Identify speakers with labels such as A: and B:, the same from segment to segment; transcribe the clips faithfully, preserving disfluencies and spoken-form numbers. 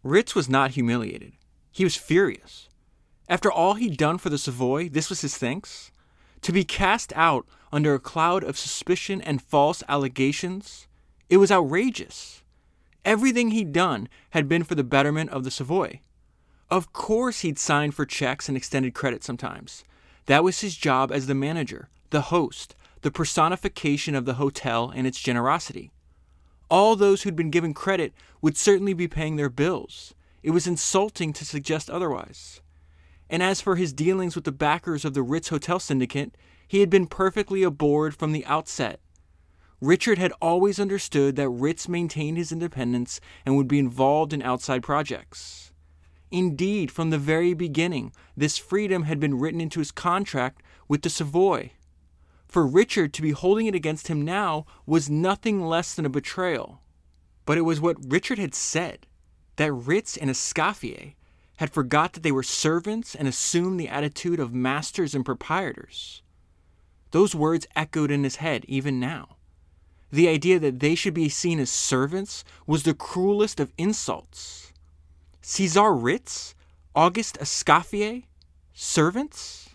A: Ritz was not humiliated. He was furious. After all he'd done for the Savoy, this was his thanks? To be cast out under a cloud of suspicion and false allegations? It was outrageous. Everything he'd done had been for the betterment of the Savoy. Of course he'd signed for checks and extended credit sometimes. That was his job as the manager, the host, the personification of the hotel and its generosity. All those who'd been given credit would certainly be paying their bills. It was insulting to suggest otherwise. And as for his dealings with the backers of the Ritz Hotel Syndicate, he had been perfectly aboard from the outset. Richard had always understood that Ritz maintained his independence and would be involved in outside projects. Indeed, from the very beginning, this freedom had been written into his contract with the Savoy. For Richard to be holding it against him now was nothing less than a betrayal. But it was what Richard had said, that Ritz and Escoffier had forgot that they were servants and assumed the attitude of masters and proprietors. Those words echoed in his head even now. The idea that they should be seen as servants was the cruelest of insults. Cesar Ritz? Auguste Escoffier? Servants?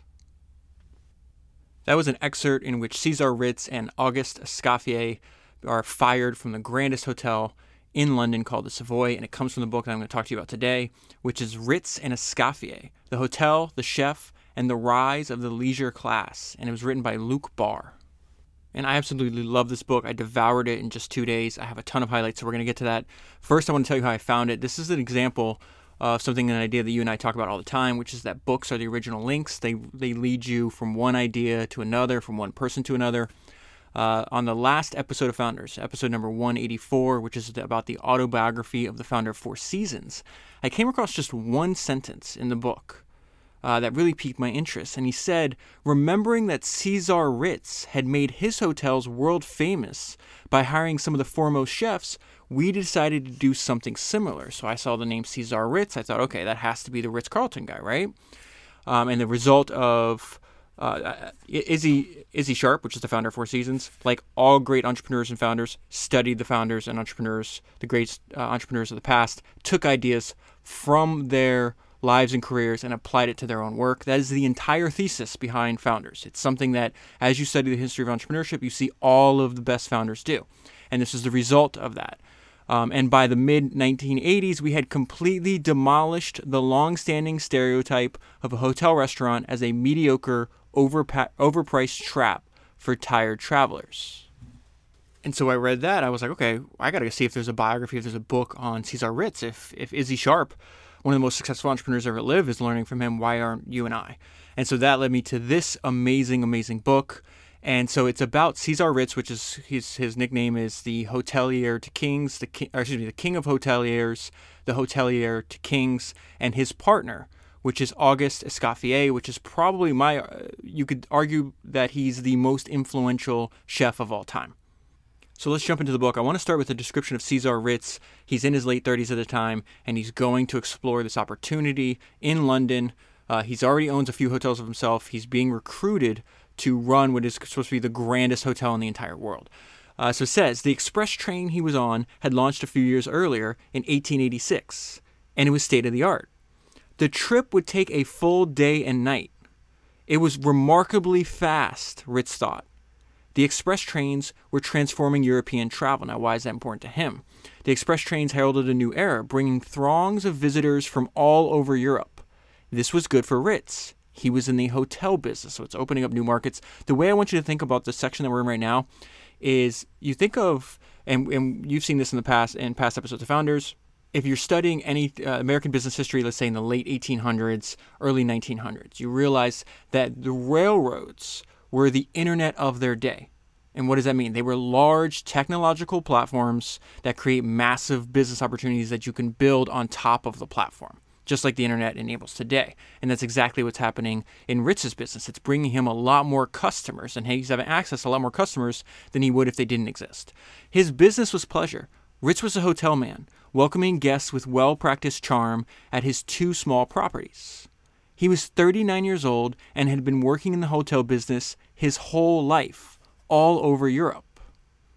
A: That was an excerpt in which Cesar Ritz and Auguste Escoffier are fired from the grandest hotel in London called the Savoy, and it comes from the book that I'm going to talk to you about today, which is Ritz and Escoffier, The Hotel, the Chef, and the Rise of the Leisure Class, and it was written by Luke Barr. And I absolutely love this book. I devoured it in just two days. I have a ton of highlights, so we're going to get to that. First, I want to tell you how I found it. This is an example of something, an idea that you and I talk about all the time, which is that books are the original links. They they lead you from one idea to another, from one person to another. Uh, on the last episode of Founders, episode number one eighty-four, which is about the autobiography of the founder of Four Seasons, I came across just one sentence in the book uh, that really piqued my interest. And he said, remembering that Cesar Ritz had made his hotels world famous by hiring some of the foremost chefs, we decided to do something similar. So I saw the name Cesar Ritz. I thought, okay, that has to be the Ritz-Carlton guy, right? Um, and the result of uh, Izzy Izzy Sharp, which is the founder of Four Seasons, like all great entrepreneurs and founders, studied the founders and entrepreneurs, the great uh, entrepreneurs of the past, took ideas from their lives and careers and applied it to their own work. That is the entire thesis behind Founders. It's something that, as you study the history of entrepreneurship, you see all of the best founders do. And this is the result of that. Um, and by the mid nineteen eighties, we had completely demolished the long-standing stereotype of a hotel restaurant as a mediocre, overpa- overpriced trap for tired travelers. And so I read that. I was like, okay, I got to see if there's a biography, if there's a book on Cesar Ritz. If, if Izzy Sharp, one of the most successful entrepreneurs ever lived, is learning from him, why aren't you and I? And so that led me to this amazing, amazing book. And so it's about Cesar Ritz, which is his his nickname is the hotelier to kings, the king, or excuse me, the king of hoteliers, the hotelier to kings, and his partner, which is Auguste Escoffier, which is probably my, uh, you could argue that he's the most influential chef of all time. So let's jump into the book. I want to start with a description of Cesar Ritz. He's in his late thirties at the time, and he's going to explore this opportunity in London. Uh, he's already owns a few hotels of himself. He's being recruited to run what is supposed to be the grandest hotel in the entire world. Uh, so it says, the express train he was on had launched a few years earlier in eighteen eighty-six, and it was state-of-the-art. The trip would take a full day and night. It was remarkably fast, Ritz thought. The express trains were transforming European travel. Now, why is that important to him? The express trains heralded a new era, bringing throngs of visitors from all over Europe. This was good for Ritz. He was in the hotel business, so it's opening up new markets. The way I want you to think about the section that we're in right now is you think of, and, and you've seen this in the past, in past episodes of Founders, if you're studying any uh, American business history, let's say in the late eighteen hundreds, early nineteen hundreds, you realize that the railroads were the internet of their day. And what does that mean? They were large technological platforms that create massive business opportunities that you can build on top of the platform, just like the internet enables today. And that's exactly what's happening in Ritz's business. It's bringing him a lot more customers, and he's having access to a lot more customers than he would if they didn't exist. His business was pleasure. Ritz was a hotel man, welcoming guests with well-practiced charm at his two small properties. He was thirty-nine years old and had been working in the hotel business his whole life, all over Europe.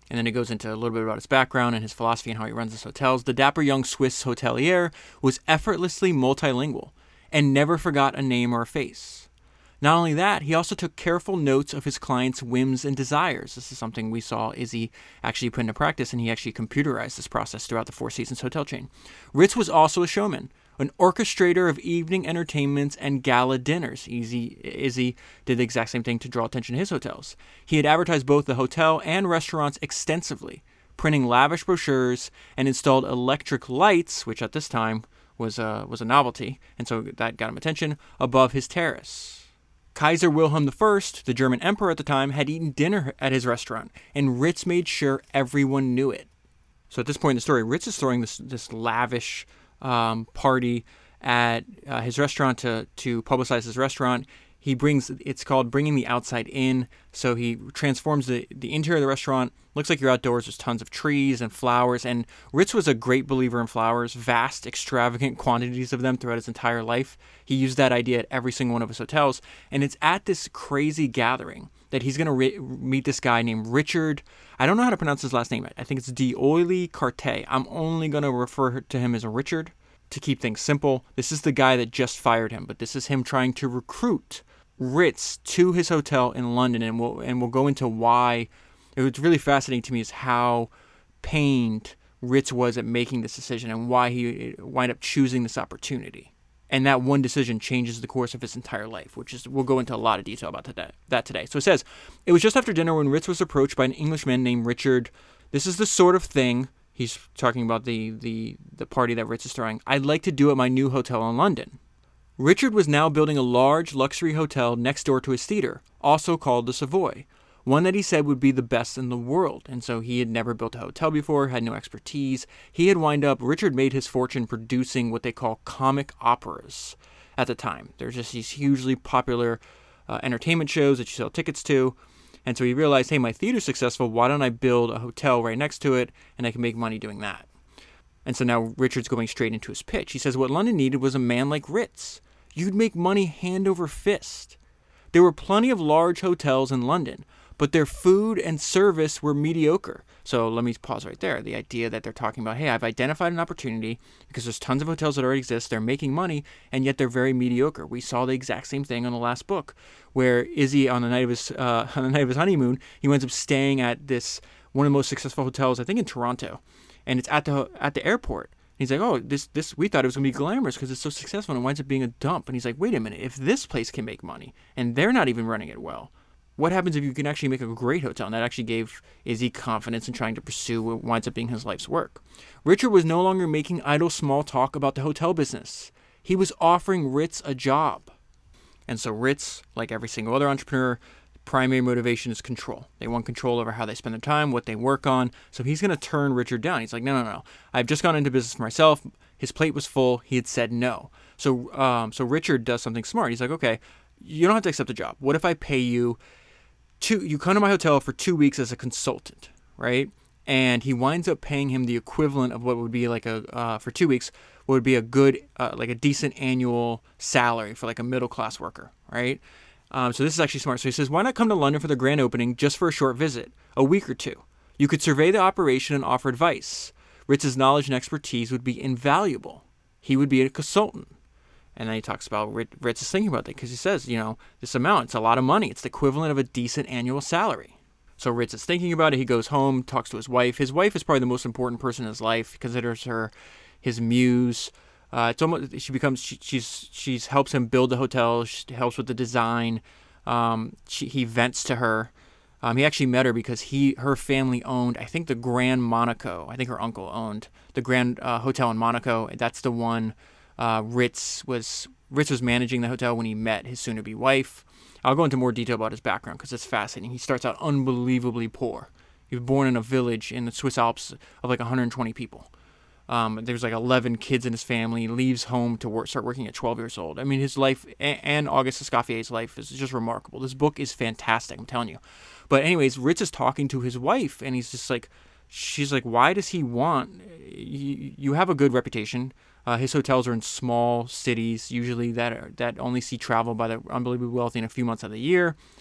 A: And then it goes into a little bit about his background and his philosophy and how he runs his hotels. The dapper young Swiss hotelier was effortlessly multilingual and never forgot a name or a face. Not only that, he also took careful notes of his clients' whims and desires. This is something we saw Izzy actually put into practice, and he actually computerized this process throughout the Four Seasons hotel chain. Ritz was also a showman, an orchestrator of evening entertainments and gala dinners. Izzy, Izzy did the exact same thing to draw attention to his hotels. He had advertised both the hotel and restaurants extensively, printing lavish brochures and installed electric lights, which at this time was a, was a novelty, and so that got him attention, above his terrace. Kaiser Wilhelm the First, the German emperor at the time, had eaten dinner at his restaurant, and Ritz made sure everyone knew it. So at this point in the story, Ritz is throwing this this lavish um, party at uh, his restaurant to to publicize his restaurant. He brings, it's called bringing the outside in. So he transforms the, the interior of the restaurant. Looks like you're outdoors. There's tons of trees and flowers. And Ritz was a great believer in flowers, vast, extravagant quantities of them throughout his entire life. He used that idea at every single one of his hotels. And it's at this crazy gathering that he's going to re- meet this guy named Richard. I don't know how to pronounce his last name. I think it's D'Oyly Carte. I'm only going to refer to him as a Richard to keep things simple. This is the guy that just fired him, but this is him trying to recruit Ritz to his hotel in London, and we'll and we'll go into why. It was really fascinating to me is how pained Ritz was at making this decision and why he wind up choosing this opportunity. And that one decision changes the course of his entire life, which is we'll go into a lot of detail about today, that today. So it says, it was just after dinner when Ritz was approached by an Englishman named Richard. This is the sort of thing, he's talking about the the the party that Ritz is throwing, I'd like to do at my new hotel in London. Richard was now building a large luxury hotel next door to his theater, also called the Savoy, one that he said would be the best in the world. And so he had never built a hotel before, had no expertise. He had wind up, Richard made his fortune producing what they call comic operas at the time. There's just these hugely popular uh, entertainment shows that you sell tickets to. And so he realized, hey, my theater's successful. Why don't I build a hotel right next to it and I can make money doing that? And so now Richard's going straight into his pitch. He says what London needed was a man like Ritz. You'd make money hand over fist. There were plenty of large hotels in London, but their food and service were mediocre. So let me pause right there. The idea that they're talking about, hey, I've identified an opportunity because there's tons of hotels that already exist. They're making money, and yet they're very mediocre. We saw the exact same thing on the last book, where Izzy, on the night of his uh, on the night of his honeymoon, he winds up staying at this one of the most successful hotels, I think, in Toronto, and it's at the at the airport. He's like, oh, this, this, we thought it was going to be glamorous because it's so successful, and it winds up being a dump. And he's like, wait a minute, if this place can make money, and they're not even running it well, what happens if you can actually make a great hotel? And that actually gave Izzy confidence in trying to pursue what winds up being his life's work. Richard was no longer making idle small talk about the hotel business. He was offering Ritz a job. And so Ritz, like every single other entrepreneur, primary motivation is control. They want control over how they spend their time, what they work on. So he's going to turn Richard down. He's like, no, no, no. I've just gone into business for myself. His plate was full. He had said no. So um, so Richard does something smart. He's like, okay, you don't have to accept the job. What if I pay you two, you come to my hotel for two weeks as a consultant, right? And he winds up paying him the equivalent of what would be like a, uh, for two weeks, what would be a good, uh, like a decent annual salary for like a middle class worker, right? Um, so this is actually smart. So he says, why not come to London for the grand opening just for a short visit, a week or two? You could survey the operation and offer advice. Ritz's knowledge and expertise would be invaluable. He would be a consultant. And then he talks about Ritz is thinking about that because he says, you know, this amount, it's a lot of money. It's the equivalent of a decent annual salary. So Ritz is thinking about it. He goes home, talks to his wife. His wife is probably the most important person in his life. He considers her his muse. Uh, it's almost she becomes she, she's she's helps him build the hotel. She helps with the design. Um, she, he vents to her. Um, he actually met her because he her family owned, I think, the Grand Monaco. I think her uncle owned the Grand uh, Hotel in Monaco. That's the one uh, Ritz was Ritz was managing the hotel when he met his soon-to-be wife. I'll go into more detail about his background because it's fascinating. He starts out unbelievably poor. He was born in a village in the Swiss Alps of like one hundred twenty people. Um, there's like eleven kids in his family. He leaves home to work, start working at twelve years old. I mean, his life and Auguste Escoffier's life is just remarkable. This book is fantastic, I'm telling you. But anyways, Ritz is talking to his wife, and he's just like, she's like, why does he want, you, you have a good reputation. Uh, his hotels are in small cities, usually that are, that only see travel by the unbelievably wealthy in a few months of the year.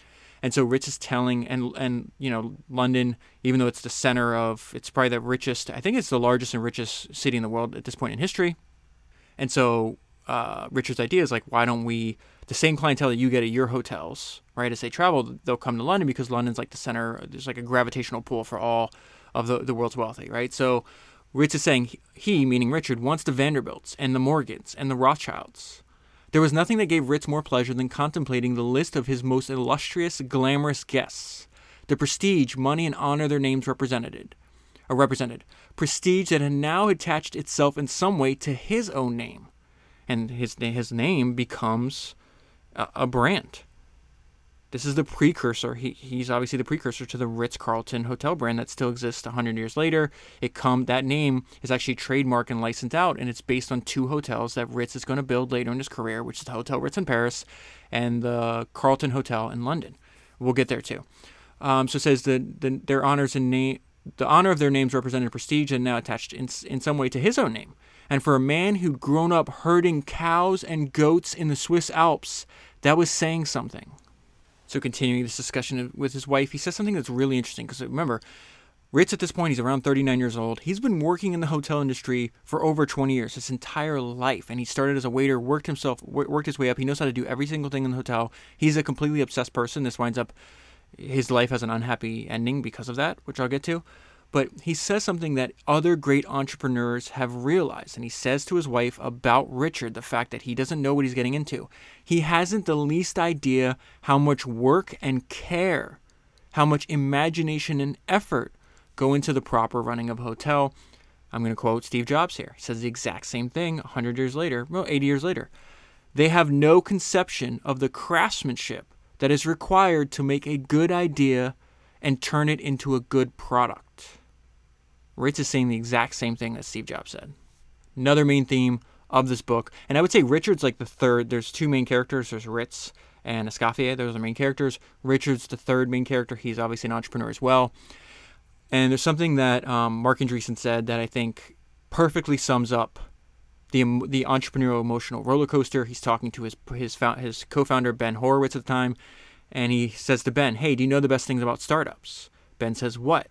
A: And so Ritz is telling, and and you know, London, even though it's the center of, it's probably the richest, I think it's the largest and richest city in the world at this point in history. And so uh, Richard's idea is like, why don't we, the same clientele that you get at your hotels, right, as they travel, they'll come to London because London's like the center, there's like a gravitational pull for all of the, the world's wealthy, right? So Ritz is saying he, meaning Richard, wants the Vanderbilts and the Morgans and the Rothschilds. There was nothing that gave Ritz more pleasure than contemplating the list of his most illustrious, glamorous guests, the prestige, money, and honor their names represented, or represented, prestige that had now attached itself in some way to his own name, and his his name becomes a, a brand. This is the precursor. He he's obviously the precursor to the Ritz-Carlton hotel brand that still exists one hundred years later. It come that name is actually trademarked and licensed out, and it's based on two hotels that Ritz is going to build later in his career, which is the Hotel Ritz in Paris and the Carlton Hotel in London. We'll get there too. Um, so it says that the, their honors and name, the honor of their names represented prestige and now attached in in some way to his own name. And for a man who'd grown up herding cows and goats in the Swiss Alps, that was saying something. So continuing this discussion with his wife, he says something that's really interesting. Because remember, Ritz at this point, he's around thirty-nine years old. He's been working in the hotel industry for over twenty years, his entire life. And he started as a waiter, worked himself, worked his way up. He knows how to do every single thing in the hotel. He's a completely obsessed person. This winds up, his life has an unhappy ending because of that, which I'll get to. But he says something that other great entrepreneurs have realized. And he says to his wife about Richard, the fact that he doesn't know what he's getting into. He hasn't the least idea how much work and care, how much imagination and effort go into the proper running of a hotel. I'm going to quote Steve Jobs here. He says the exact same thing one hundred years later, well, eighty years later. They have no conception of the craftsmanship that is required to make a good idea and turn it into a good product. Ritz is saying the exact same thing that Steve Jobs said. Another main theme of this book, and I would say Richard's like the third. There's two main characters. There's Ritz and Escoffier. Those are the main characters. Richard's the third main character. He's obviously an entrepreneur as well. And there's something that um, Mark Andreessen said that I think perfectly sums up the the entrepreneurial emotional roller coaster. He's talking to his his his co-founder Ben Horowitz at the time, and he says to Ben, "Hey, do you know the best things about startups?" Ben says, "What?"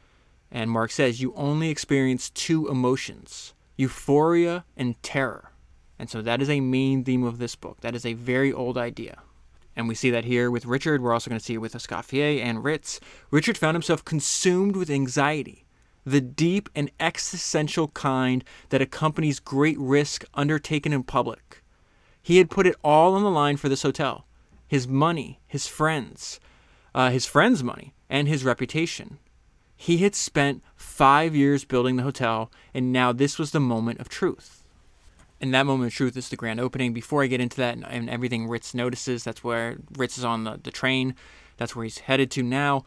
A: And Mark says, "You only experience two emotions, euphoria and terror." And so that is a main theme of this book. That is a very old idea. And we see that here with Richard. We're also going to see it with Escoffier and Ritz. Richard found himself consumed with anxiety, the deep and existential kind that accompanies great risk undertaken in public. He had put it all on the line for this hotel. His money, his friends, uh, his friends' money, and his reputation. He had spent five years building the hotel, and now this was the moment of truth. And that moment of truth is the grand opening. Before I get into that and, and everything Ritz notices, that's where Ritz is on the, the train. That's where he's headed to now.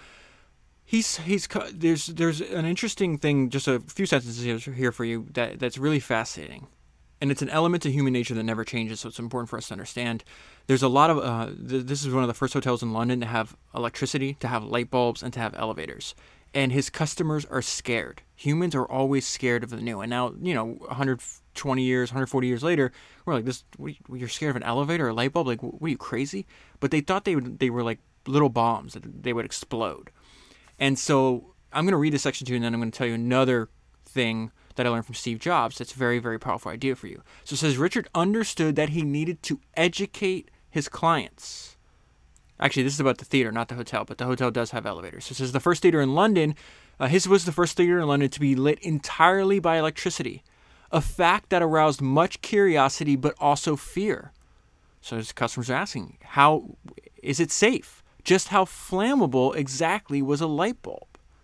A: He's he's there's there's an interesting thing, just a few sentences here for you that that's really fascinating. And it's an element of human nature that never changes, so it's important for us to understand. There's a lot of, uh, th- this is one of the first hotels in London to have electricity, to have light bulbs, and to have elevators. And his customers are scared. Humans are always scared of the new. And now, you know, one hundred twenty years, one hundred forty years later, we're like, "This, you're scared of an elevator or a light bulb? Like, what are you, crazy?" But they thought they would, they were like little bombs, that they would explode. And so I'm going to read a section to you, and then I'm going to tell you another thing that I learned from Steve Jobs that's a very, very powerful idea for you. So it says, Richard understood that he needed to educate his clients. Actually, this is about the theater, not the hotel, but the hotel does have elevators. So it says the first theater in London, uh, his was the first theater in London to be lit entirely by electricity, a fact that aroused much curiosity but also fear. So his customers are asking, how is it safe? Just how flammable exactly was a light bulb?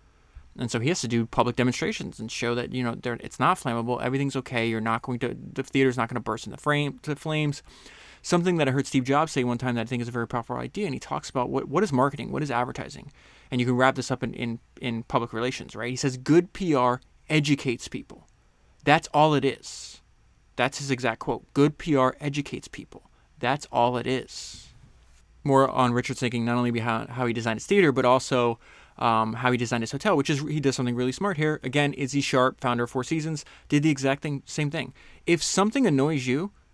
A: And so he has to do public demonstrations and show that, you know, it's not flammable. Everything's okay. You're not going to, the theater's not going to burst into frame, to flames. Something that I heard Steve Jobs say one time that I think is a very powerful idea. And he talks about what, what is marketing? What is advertising? And you can wrap this up in, in, in public relations, right? He says, good P R educates people. That's all it is. That's his exact quote. Good P R educates people. That's all it is. More on Richard's thinking, not only behind how he designed his theater, but also um, how he designed his hotel, which is, he does something really smart here. Again, Izzy Sharp, founder of Four Seasons, did the exact thing, same thing. If something annoys you,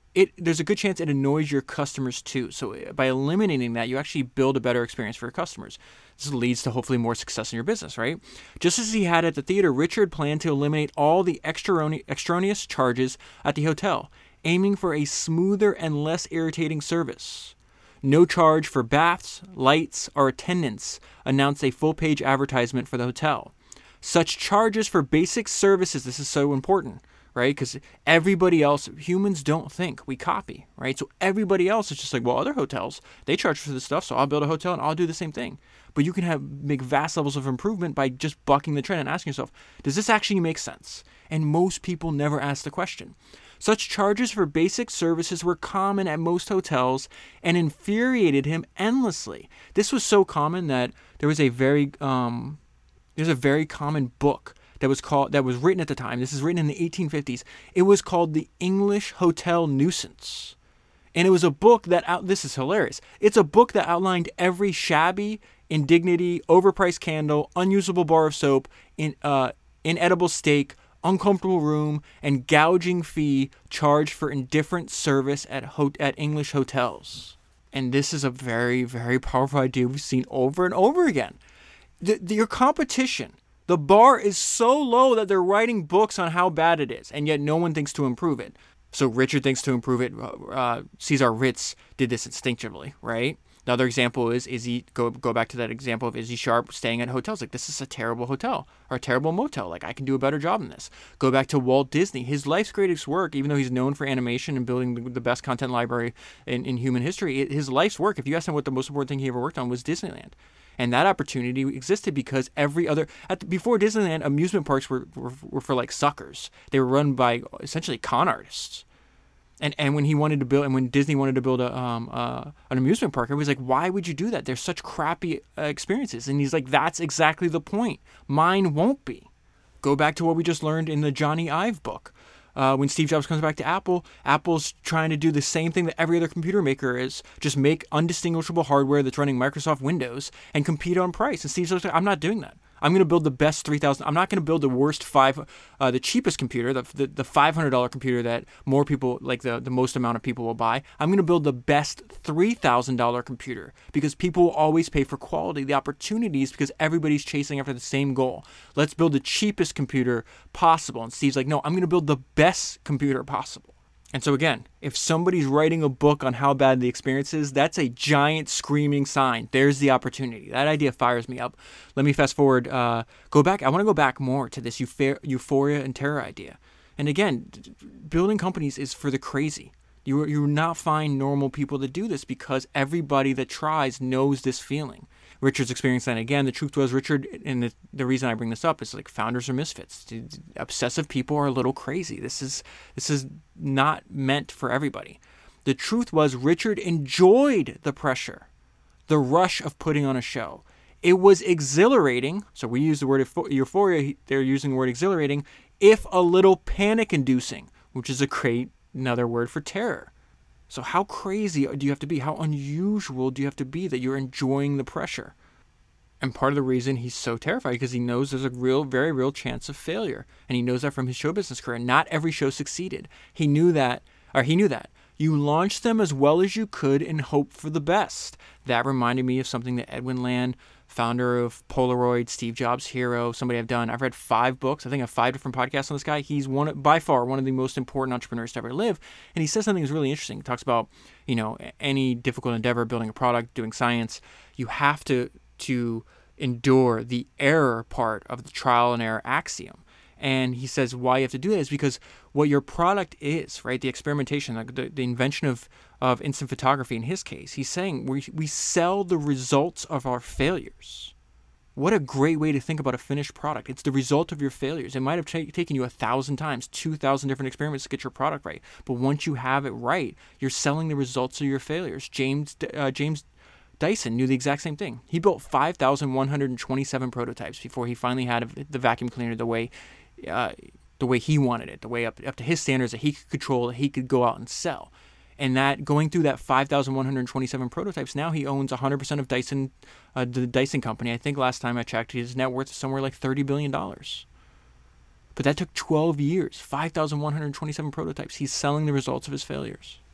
A: it there's a good chance it annoys your customers too. So uh, by eliminating that, you actually build a better experience for your customers. This leads to hopefully more success in your business, right? Just as he had at the theater, Richard planned to eliminate all the extraneous extraneous charges at the hotel, aiming for a smoother and less irritating service. No charge for baths, lights, or attendance, announced a full-page advertisement for the hotel. Such charges for basic services, this is so important, right? Because everybody else, humans don't think, we copy, right? So everybody else is just like, well, other hotels, they charge for this stuff, so I'll build a hotel and I'll do the same thing. But you can have make vast levels of improvement by just bucking the trend and asking yourself, does this actually make sense? And most people never ask the question. Such charges for basic services were common at most hotels and infuriated him endlessly. This was so common that there was a very um, there's a very common book that was called that was written at the time. This is written in the eighteen fifties. It was called The English Hotel Nuisance. And it was a book that out this is hilarious. It's a book that outlined every shabby, indignity, overpriced candle, unusable bar of soap, in uh, inedible steak, uncomfortable room, and gouging fee charged for indifferent service at ho- at English hotels. And this is a very, very powerful idea we've seen over and over again. The, the, your competition, the bar is so low that they're writing books on how bad it is, and yet no one thinks to improve it. So Richard thinks to improve it. Uh, Cesar Ritz did this instinctively, right? Another example is Izzy, go go back to that example of Izzy Sharp staying at hotels. Like, this is a terrible hotel or a terrible motel. Like, I can do a better job than this. Go back to Walt Disney. His life's greatest work, even though he's known for animation and building the, the best content library in, in human history, it, his life's work, if you ask him what the most important thing he ever worked on, was Disneyland. And that opportunity existed because every other, at the, before Disneyland, amusement parks were, were, were for like suckers. They were run by essentially con artists. And and when he wanted to build, and when Disney wanted to build a um uh, an amusement park, he was like, why would you do that? They're such crappy uh, experiences. And he's like, that's exactly the point. Mine won't be. Go back to what we just learned in the Johnny Ive book. Uh, when Steve Jobs comes back to Apple, Apple's trying to do the same thing that every other computer maker is, just make undistinguishable hardware that's running Microsoft Windows and compete on price. And Steve Jobs like, I'm not doing that. I'm going to build the best three thousand. I'm not going to build the worst five, uh, the cheapest computer, the the, the five hundred dollars computer that more people, like the, the most amount of people will buy. I'm going to build the best three thousand dollars computer because people will always pay for quality, the opportunities, because everybody's chasing after the same goal. Let's build the cheapest computer possible. And Steve's like, no, I'm going to build the best computer possible. And so again, if somebody's writing a book on how bad the experience is, that's a giant screaming sign. There's the opportunity. That idea fires me up. Let me fast forward, uh, go back. I want to go back more to this euphoria and terror idea. And again, building companies is for the crazy. You you not find normal people that do this because everybody that tries knows this feeling. Richard's experienced that again. The truth was, Richard, and the, the reason I bring this up is like founders are misfits. Obsessive people are a little crazy. This is this is not meant for everybody. The truth was, Richard enjoyed the pressure, the rush of putting on a show. It was exhilarating. So we use the word euphoria. They're using the word exhilarating, if a little panic-inducing, which is a great another word for terror. So how crazy do you have to be? How unusual do you have to be that you're enjoying the pressure? And part of the reason he's so terrified because he knows there's a real, very real chance of failure. And he knows that from his show business career. Not every show succeeded. He knew that, or he knew that. You launched them as well as you could and hope for the best. That reminded me of something that Edwin Land, founder of Polaroid, Steve Jobs' hero, somebody I've done. I've read five books. I think I have five different podcasts on this guy. He's one, by far, one of the most important entrepreneurs to ever live. And he says something that's really interesting. He talks about, you know, any difficult endeavor, building a product, doing science. You have to to endure the error part of the trial and error axiom. And he says why you have to do that is because what your product is, right? The experimentation, like the, the invention of, of instant photography in his case, he's saying we we sell the results of our failures. What a great way to think about a finished product. It's the result of your failures. It might have ta- taken you a thousand times, two thousand different experiments to get your product right. But once you have it right, you're selling the results of your failures. James uh, James Dyson knew the exact same thing. He built five thousand one hundred twenty-seven prototypes before he finally had the vacuum cleaner the way Uh, the way he wanted it, the way up up to his standards that he could control, that he could go out and sell. And that going through that five thousand one hundred twenty-seven prototypes, now he owns one hundred percent of Dyson, uh, the Dyson company. I think last time I checked, his net worth is somewhere like thirty billion dollars. But that took twelve years, five thousand one hundred twenty-seven prototypes. He's selling the results of his failures.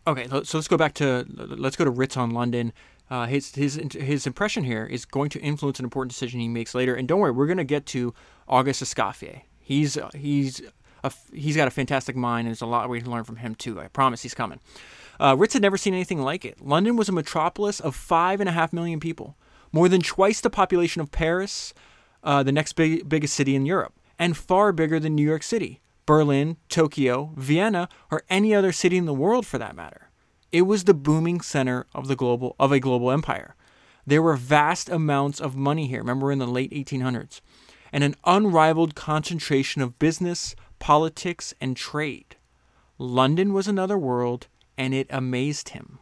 A: Okay, so let's go back to let's go to Ritz on London. Uh, his his his impression here is going to influence an important decision he makes later. And don't worry, we're going to get to Auguste Escoffier. He's uh, he's a, he's got a fantastic mind, and there's a lot we can learn from him too. I promise he's coming. Uh, Ritz had never seen anything like it. London was a metropolis of five and a half million people, more than twice the population of Paris, uh, the next big, biggest city in Europe, and far bigger than New York City, Berlin, Tokyo, Vienna, or any other city in the world for that matter. It was the booming center of the global of a global empire. There were vast amounts of money here. Remember, we're in the late eighteen hundreds, and an unrivaled concentration of business, politics, and trade. London was another world, and it amazed him.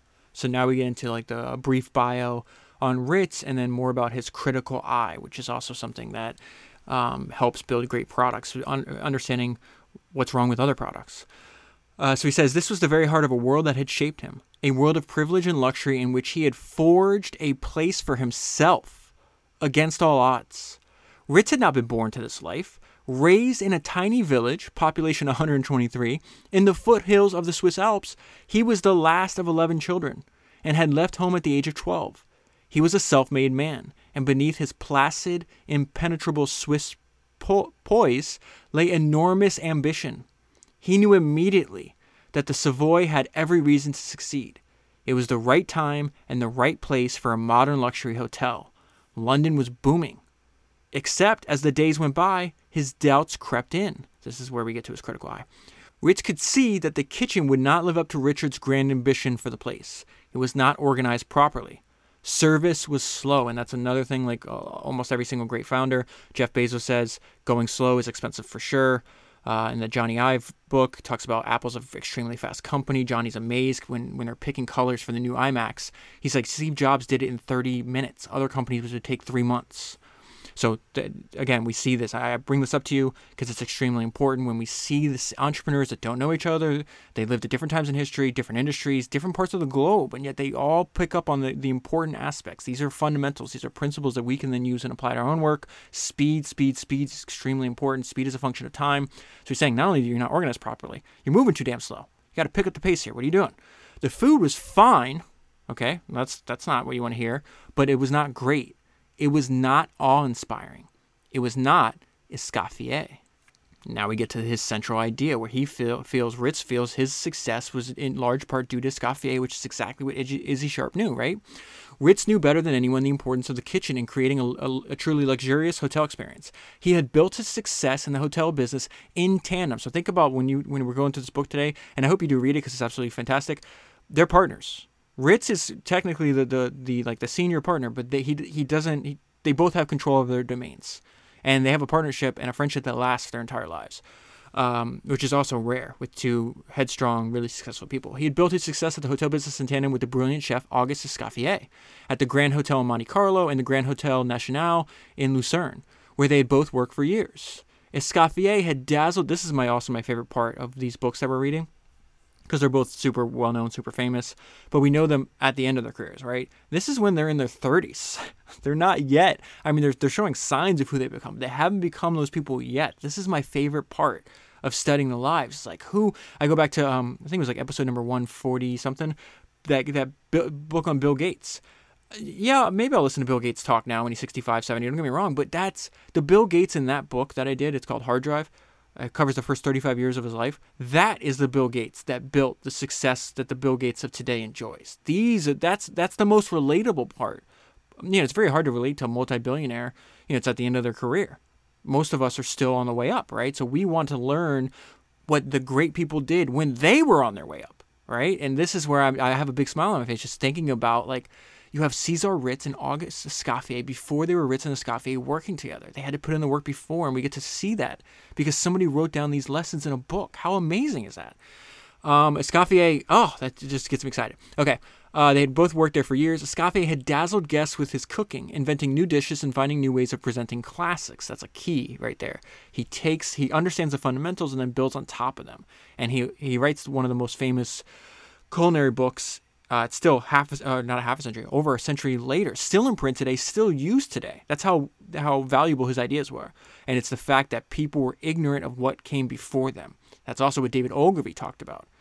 A: So now we get into like the brief bio on Ritz, and then more about his critical eye, which is also something that um, helps build great products, understanding what's wrong with other products. Uh, so he says, this was the very heart of a world that had shaped him, a world of privilege and luxury in which he had forged a place for himself against all odds. Ritz had not been born to this life. Raised in a tiny village, population one hundred twenty-three, in the foothills of the Swiss Alps, he was the last of eleven children and had left home at the age of twelve. He was a self-made man, and beneath his placid, impenetrable Swiss po- poise lay enormous ambition. He knew immediately that the Savoy had every reason to succeed. It was the right time and the right place for a modern luxury hotel. London was booming. Except, as the days went by, his doubts crept in. This is where we get to his critical eye. Ritz could see that the kitchen would not live up to Richard's grand ambition for the place. It was not organized properly. Service was slow, and that's another thing, like uh, almost every single great founder. Jeff Bezos says, going slow is expensive for sure. Uh, in the Johnny Ive book, talks about Apple's an extremely fast company. Johnny's amazed when, when they're picking colors for the new iMacs. He's like, Steve Jobs did it in thirty minutes. Other companies would take three months. So th- again, we see this. I bring this up to you because it's extremely important. When we see this entrepreneurs that don't know each other, they lived at different times in history, different industries, different parts of the globe, and yet they all pick up on the, the important aspects. These are fundamentals. These are principles that we can then use and apply to our own work. Speed, speed, speed is extremely important. Speed is a function of time. So he's saying not only are you not organized properly, you're moving too damn slow. You got to pick up the pace here. What are you doing? The food was fine. Okay, that's that's not what you want to hear, but it was not great. It was not awe-inspiring. It was not Escoffier. Now we get to his central idea where he feel, feels, Ritz feels his success was in large part due to Escoffier, which is exactly what Izzy Sharp knew, right? Ritz knew better than anyone the importance of the kitchen in creating a, a, a truly luxurious hotel experience. He had built his success in the hotel business in tandem. So think about when you when we're going through this book today, and I hope you do read it because it's absolutely fantastic. They're partners. Ritz is technically the, the, the like the senior partner, but they, he he doesn't. He, they both have control of their domains, and they have a partnership and a friendship that lasts their entire lives, um, which is also rare with two headstrong, really successful people. He had built his success at the hotel business in tandem with the brilliant chef Auguste Escoffier at the Grand Hotel in Monte Carlo and the Grand Hotel National in Lucerne, where they had both worked for years. Escoffier had dazzled. This is my also my favorite part of these books that we're reading, because they're both super well-known, super famous, but we know them at the end of their careers, right? This is when they're in their thirties. They're not yet. I mean, they're, they're showing signs of who they become. They haven't become those people yet. This is my favorite part of studying the lives. It's like who, I go back to, um, I think it was like episode number one forty something, that, that book on Bill Gates. Yeah, maybe I'll listen to Bill Gates talk now when he's sixty-five, seventy, don't get me wrong, but that's, the Bill Gates in that book that I did, it's called Hard Drive. It covers the first thirty-five years of his life. That is the Bill Gates that built the success that the Bill Gates of today enjoys. These are, that's that's the most relatable part. You know, it's very hard to relate to a multi-billionaire. You know, it's at the end of their career. Most of us are still on the way up, right? So we want to learn what the great people did when they were on their way up, right? And this is where I, I have a big smile on my face just thinking about, like, you have Cesar Ritz and Auguste Escoffier before they were Ritz and Escoffier working together. They had to put in the work before, and we get to see that because somebody wrote down these lessons in a book. How amazing is that? Um, Escoffier, oh, that just gets me excited. Okay, uh, they had both worked there for years. Escoffier had dazzled guests with his cooking, inventing new dishes and finding new ways of presenting classics. That's a key right there. He takes, he understands the fundamentals and then builds on top of them. And he he writes one of the most famous culinary books. Uh, it's still half, uh, not a half a century, over a century later, still in print today, still used today. That's how how valuable his ideas were. And it's the fact that people were ignorant of what came before them. That's also what David Ogilvy talked about.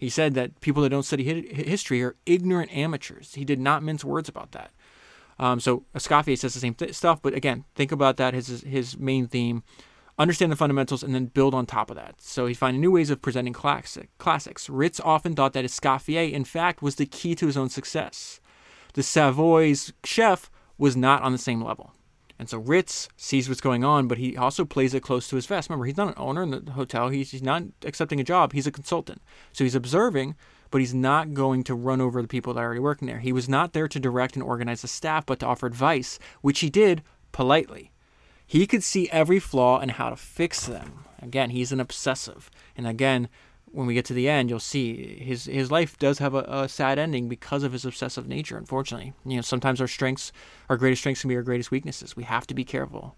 A: He said that people that don't study hi- history are ignorant amateurs. He did not mince words about that. Um, so Escoffier says the same th- stuff, but again, think about that, his, his main theme. Understand the fundamentals and then build on top of that. So he's finding new ways of presenting classic, classics. Ritz often thought that Escoffier, in fact, was the key to his own success. The Savoy's chef was not on the same level. And so Ritz sees what's going on, but he also plays it close to his vest. Remember, he's not an owner in the hotel. He's, he's not accepting a job. He's a consultant. So he's observing, but he's not going to run over the people that are already working there. He was not there to direct and organize the staff, but to offer advice, which he did politely. He could see every flaw and how to fix them. Again, he's an obsessive. And again, when we get to the end, you'll see his his life does have a, a sad ending because of his obsessive nature, unfortunately. You know, sometimes our strengths, our greatest strengths can be our greatest weaknesses. We have to be careful.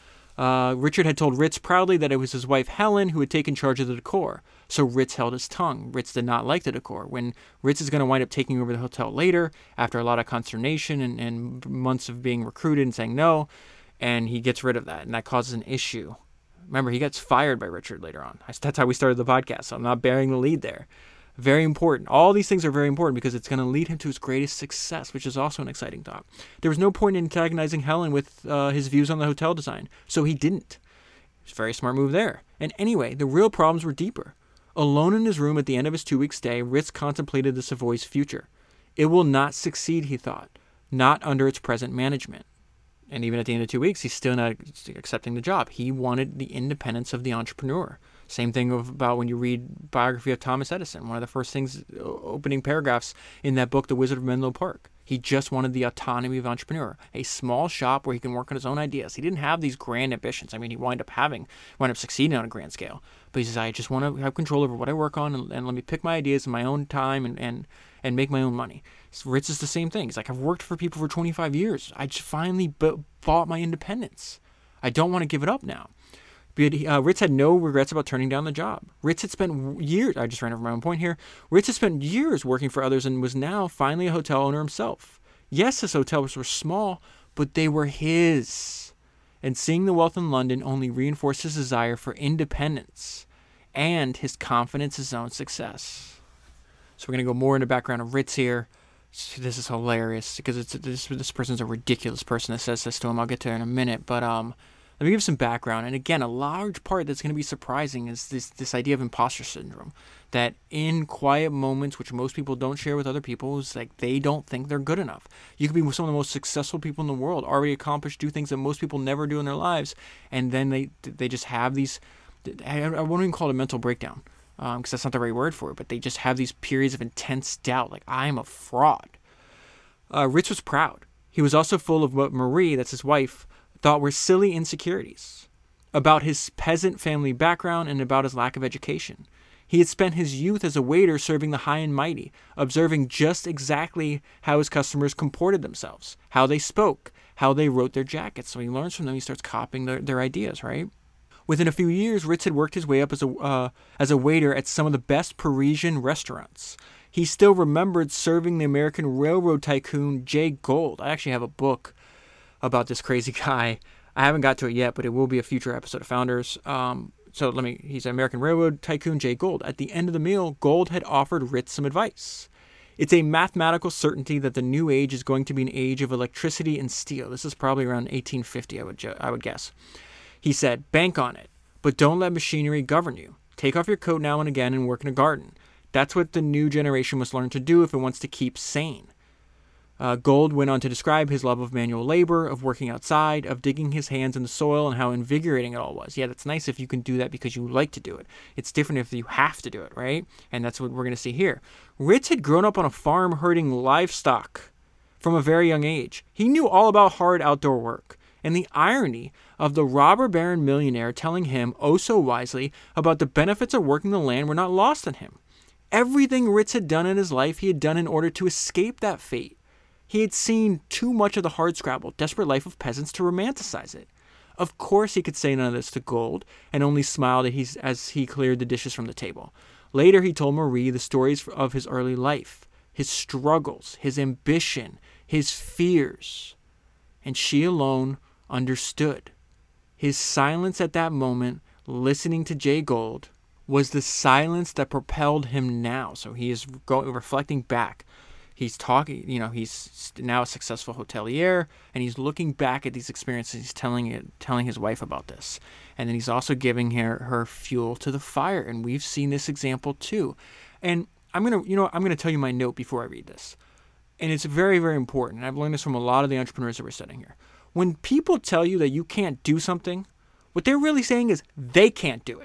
A: Uh, Richard had told Ritz proudly that it was his wife Helen who had taken charge of the decor. So Ritz held his tongue. Ritz did not like the decor. When Ritz is going to wind up taking over the hotel later, after a lot of consternation and, and months of being recruited and saying no, and he gets rid of that, and that causes an issue. Remember, he gets fired by Richard later on. That's how we started the podcast, so I'm not bearing the lead there. Very important. All these things are very important because it's going to lead him to his greatest success, which is also an exciting thought. There was no point in antagonizing Helen with uh, his views on the hotel design, so he didn't. It's a very smart move there. And anyway, the real problems were deeper. Alone in his room at the end of his two-week stay, Ritz contemplated the Savoy's future. It will not succeed, he thought, not under its present management. And even at the end of two weeks, he's still not accepting the job. He wanted the independence of the entrepreneur. Same thing of, about when you read biography of Thomas Edison. One of the first things, opening paragraphs in that book, The Wizard of Menlo Park. He just wanted the autonomy of entrepreneur, a small shop where he can work on his own ideas. He didn't have these grand ambitions. I mean, he wound up having, wound up succeeding on a grand scale. But he says, I just want to have control over what I work on and, and let me pick my ideas in my own time and, and, and make my own money. So Ritz is the same thing. He's like, I've worked for people for twenty-five years. I just finally b- bought my independence. I don't want to give it up now. But uh, Ritz had no regrets about turning down the job. Ritz had spent years, I just ran over my own point here. Ritz had spent years working for others and was now finally a hotel owner himself. Yes, his hotels were small, but they were his. And seeing the wealth in London only reinforced his desire for independence and his confidence in his own success. So we're going to go more into the background of Ritz here. This is hilarious because it's this this person's a ridiculous person that says this to him. I'll get to it in a minute, but um, let me give some background. And again, a large part that's going to be surprising is this this idea of imposter syndrome. That in quiet moments, which most people don't share with other people, is like they don't think they're good enough. You could be some of the most successful people in the world, already accomplished, do things that most people never do in their lives, and then they they just have these. I won't even call it a mental breakdown. Because um, that's not the right word for it, but they just have these periods of intense doubt, like, I'm a fraud. Uh, Ritz was proud. He was also full of what Marie, that's his wife, thought were silly insecurities about his peasant family background and about his lack of education. He had spent his youth as a waiter serving the high and mighty, observing just exactly how his customers comported themselves, how they spoke, how they wrote their jackets. So he learns from them, he starts copying their, their ideas, right? Within a few years, Ritz had worked his way up as a uh, as a waiter at some of the best Parisian restaurants. He still remembered serving the American railroad tycoon Jay Gould. I actually have a book about this crazy guy. I haven't got to it yet, but it will be a future episode of Founders. Um, so let me. He's an American railroad tycoon Jay Gould. At the end of the meal, Gould had offered Ritz some advice. It's a mathematical certainty that the new age is going to be an age of electricity and steel. This is probably around eighteen fifty, I would ju- I would guess. He said, bank on it, but don't let machinery govern you. Take off your coat now and again and work in a garden. That's what the new generation must learn to do if it wants to keep sane. Uh, Gould went on to describe his love of manual labor, of working outside, of digging his hands in the soil, and how invigorating it all was. Yeah, that's nice if you can do that because you like to do it. It's different if you have to do it, right? And that's what we're going to see here. Ritz had grown up on a farm herding livestock from a very young age. He knew all about hard outdoor work. And the irony of the robber baron millionaire telling him, oh so wisely, about the benefits of working the land were not lost on him. Everything Ritz had done in his life, he had done in order to escape that fate. He had seen too much of the hardscrabble, desperate life of peasants to romanticize it. Of course he could say none of this to Gould, and only smiled as he cleared the dishes from the table. Later he told Marie the stories of his early life, his struggles, his ambition, his fears. And she alone understood. His silence at that moment, listening to Jay Gould, was the silence that propelled him now. So he is going, reflecting back. He's talking, you know, he's now a successful hotelier, and he's looking back at these experiences. He's telling it, telling his wife about this. And then he's also giving her, her fuel to the fire. And we've seen this example too. And I'm going to, you know, I'm going to tell you my note before I read this. And it's very, very important. And I've learned this from a lot of the entrepreneurs that we're studying here. When people tell you that you can't do something, what they're really saying is they can't do it.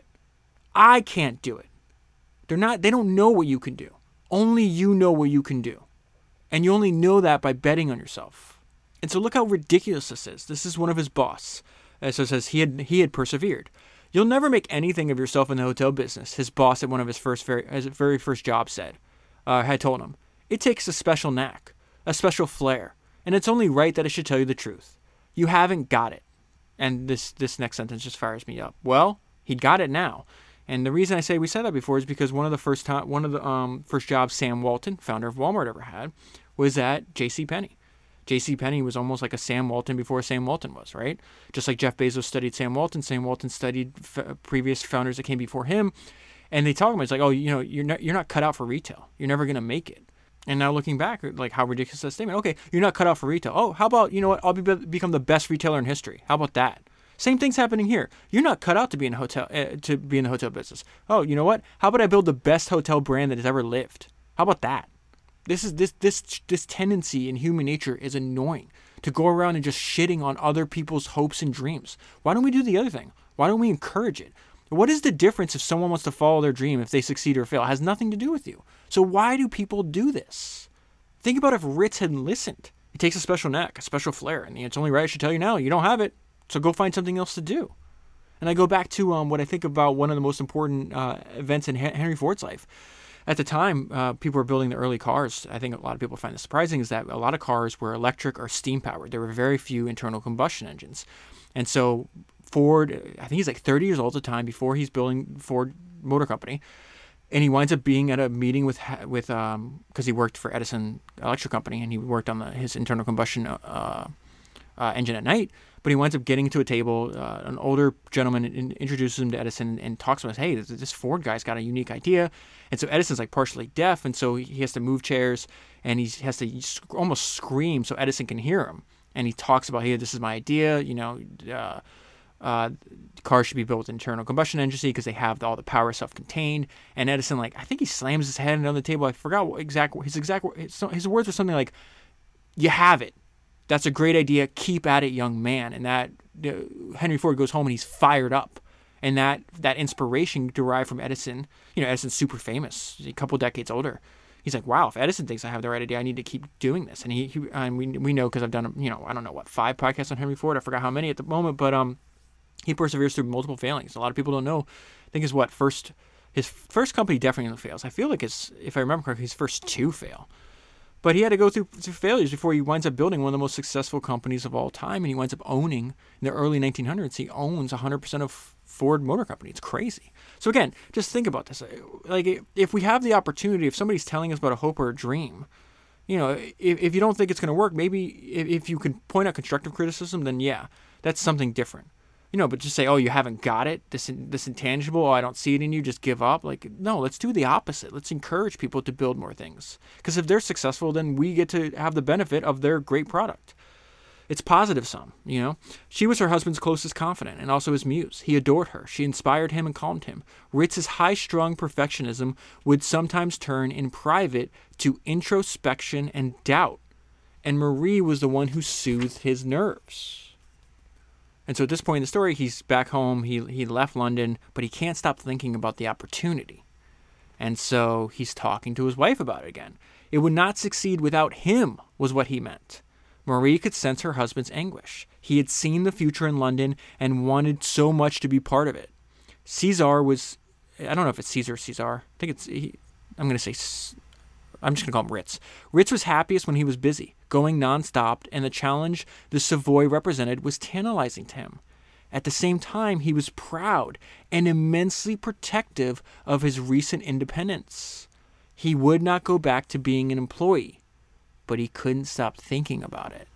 A: I can't do it. They're not, they don't know what you can do. Only you know what you can do. And you only know that by betting on yourself. And so look how ridiculous this is. This is one of his boss. Uh, so it says he had he had persevered. You'll never make anything of yourself in the hotel business, his boss at one of his first very his very first jobs said. Uh, had told him. It takes a special knack, a special flair, and it's only right that I should tell you the truth. You haven't got it. And this this next sentence just fires me up. Well, he got it now. And the reason I say we said that before is because one of the first time, one of the um, first jobs Sam Walton, founder of Walmart, ever had was at JCPenney. JCPenney was almost like a Sam Walton before Sam Walton was, right? Just like Jeff Bezos studied Sam Walton, Sam Walton studied f- previous founders that came before him. And they talk about it, it's like, oh, you know, you're not, you're not cut out for retail. You're never going to make it. And now looking back, like how ridiculous that statement. Okay, you're not cut out for retail. Oh, how about, you know what, I'll be, become the best retailer in history. How about that? Same thing's happening here. You're not cut out to be in a hotel uh, to be in the hotel business. Oh, you know what? How about I build the best hotel brand that has ever lived? How about that? This is this this this tendency in human nature is annoying, to go around and just shitting on other people's hopes and dreams. Why don't we do the other thing? Why don't we encourage it? What is the difference if someone wants to follow their dream, if they succeed or fail? It has nothing to do with you. So why do people do this? Think about if Ritz had listened. It takes a special knack, a special flair, and it's only right I should tell you now, you don't have it. So go find something else to do. And I go back to um, what I think about one of the most important uh, events in Henry Ford's life. At the time, uh, people were building the early cars. I think a lot of people find this surprising, is that a lot of cars were electric or steam powered. There were very few internal combustion engines. And so Ford, I think he's like thirty years old at the time before he's building Ford Motor Company. And he winds up being at a meeting with, with um, because he worked for Edison Electric Company, and he worked on the, his internal combustion uh, uh, engine at night. But he winds up getting to a table. Uh, an older gentleman in, introduces him to Edison and talks about, hey, this, this Ford guy's got a unique idea. And so Edison's like partially deaf, and so he has to move chairs, and he has to almost scream so Edison can hear him. And he talks about, hey, this is my idea. You know, uh, uh, cars should be built with internal combustion engine because they have all the power self-contained. And Edison, like, I think he slams his head on the table. I forgot what exact his exact his, his words were something like, "You have it. That's a great idea. Keep at it, young man." And that uh, Henry Ford goes home and he's fired up. And that, that inspiration derived from Edison. You know, Edison's super famous, a couple decades older. He's like, wow, if Edison thinks I have the right idea, I need to keep doing this. And he, he and we we know because I've done, you know, I don't know what, five podcasts on Henry Ford. I forgot how many at the moment, but um, he perseveres through multiple failings. A lot of people don't know. I think his what first his first company definitely fails. I feel like his, if I remember correctly, his first two fail. But he had to go through, through failures before he winds up building one of the most successful companies of all time. And he winds up owning, in the early nineteen hundreds, he owns one hundred percent of Ford Motor Company. It's crazy. So again, just think about this. Like, if we have the opportunity, if somebody's telling us about a hope or a dream, you know, if, if you don't think it's going to work, maybe if, if you can point out constructive criticism, then yeah, that's something different. You know, but just say, oh, you haven't got it, this this intangible, oh, I don't see it in you, just give up. Like, no, let's do the opposite. Let's encourage people to build more things. Because if they're successful, then we get to have the benefit of their great product. It's positive sum, you know. She was her husband's closest confidant and also his muse. He adored her. She inspired him and calmed him. Ritz's high-strung perfectionism would sometimes turn in private to introspection and doubt. And Marie was the one who soothed his nerves. And so at this point in the story, he's back home. He he left London, but he can't stop thinking about the opportunity. And so he's talking to his wife about it again. It would not succeed without him, was what he meant. Marie could sense her husband's anguish. He had seen the future in London and wanted so much to be part of it. Caesar was, I don't know if it's Caesar or Caesar. I think it's, he, I'm going to say, I'm just going to call him Ritz. Ritz was happiest when he was busy, going nonstop, and the challenge the Savoy represented was tantalizing to him. At the same time, he was proud and immensely protective of his recent independence. He would not go back to being an employee, but he couldn't stop thinking about it.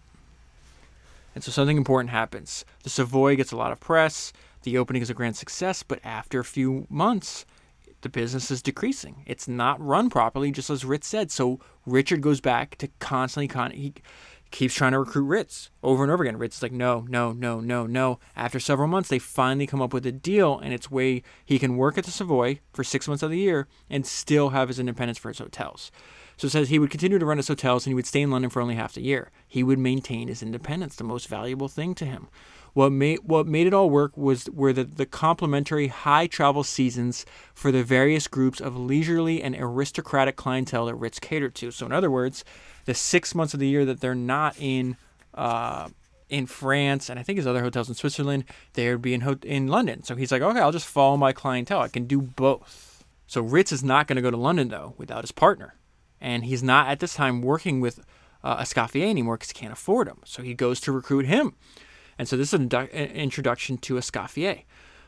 A: And so something important happens. The Savoy gets a lot of press. The opening is a grand success, but after a few months, the business is decreasing. It's not run properly, just as Ritz said. So Richard goes back to constantly, con- he keeps trying to recruit Ritz over and over again. Ritz is like, no, no, no, no, no. After several months, they finally come up with a deal, and it's way he can work at the Savoy for six months of the year and still have his independence for his hotels. So it says he would continue to run his hotels, and he would stay in London for only half the year. He would maintain his independence, the most valuable thing to him. What made what made it all work was were the, the complementary high travel seasons for the various groups of leisurely and aristocratic clientele that Ritz catered to. So in other words, the six months of the year that they're not in uh, in France, and I think his other hotels in Switzerland, they would be in ho- in London. So he's like, okay, I'll just follow my clientele. I can do both. So Ritz is not going to go to London though without his partner, and he's not at this time working with uh, Escoffier anymore because he can't afford him. So he goes to recruit him. And so this is an introduction to Escoffier.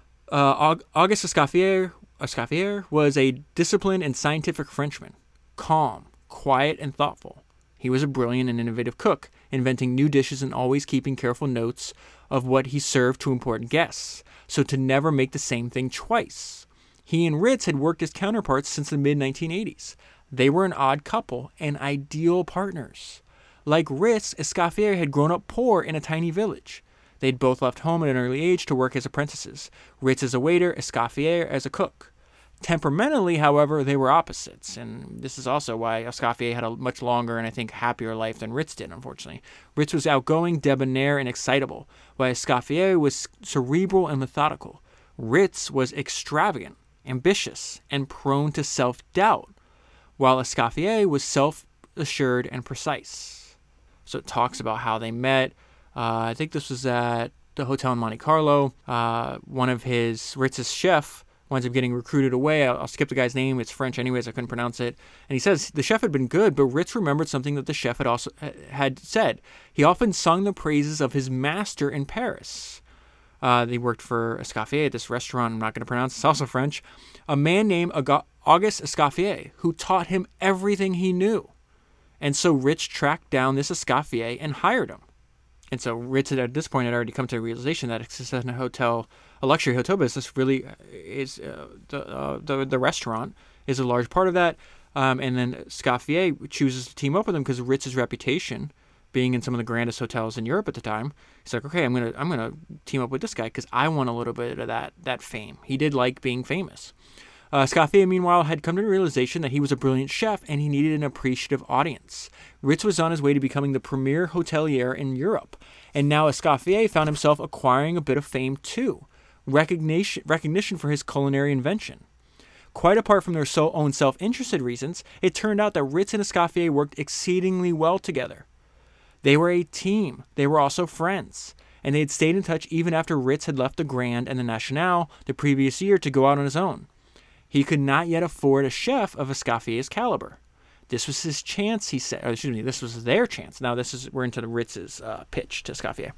A: Uh, Auguste Escoffier, Escoffier was a disciplined and scientific Frenchman, calm, quiet, and thoughtful. He was a brilliant and innovative cook, inventing new dishes and always keeping careful notes of what he served to important guests, so to never make the same thing twice. He and Ritz had worked as counterparts since the mid nineteen eighties. They were an odd couple and ideal partners. Like Ritz, Escoffier had grown up poor in a tiny village. They'd both left home at an early age to work as apprentices, Ritz as a waiter, Escoffier as a cook. Temperamentally, however, they were opposites, and this is also why Escoffier had a much longer and I think happier life than Ritz did, unfortunately. Ritz was outgoing, debonair, and excitable, while Escoffier was cerebral and methodical. Ritz was extravagant, ambitious, and prone to self-doubt, while Escoffier was self-assured and precise. So it talks about how they met. Uh, I think this was at the hotel in Monte Carlo. Uh, one of his, Ritz's chef, winds up getting recruited away. I'll, I'll skip the guy's name. It's French anyways. I couldn't pronounce it. And he says the chef had been good, but Ritz remembered something that the chef had also had said. He often sung the praises of his master in Paris. Uh, they worked for Escoffier at this restaurant. I'm not going to pronounce it. It's also French. A man named Auguste Escoffier, who taught him everything he knew. And so Ritz tracked down this Escoffier and hired him. And so Ritz had, at this point, had already come to a realization that success in a hotel, a luxury hotel business, really is uh, the, uh, the the restaurant is a large part of that. Um, and then Escoffier chooses to team up with him because Ritz's reputation, being in some of the grandest hotels in Europe at the time, he's like, okay, I'm gonna I'm gonna team up with this guy because I want a little bit of that that fame. He did like being famous. Uh, Escoffier, meanwhile, had come to the realization that he was a brilliant chef and he needed an appreciative audience. Ritz was on his way to becoming the premier hotelier in Europe, and now Escoffier found himself acquiring a bit of fame too, recognition, recognition for his culinary invention. Quite apart from their so own self-interested reasons, it turned out that Ritz and Escoffier worked exceedingly well together. They were a team. They were also friends, and they had stayed in touch even after Ritz had left the Grand and the National the previous year to go out on his own. He could not yet afford a chef of Escoffier's caliber. This was his chance, he said. Or excuse me, this was their chance. Now this is we're into the Ritz's uh, pitch to Escoffier.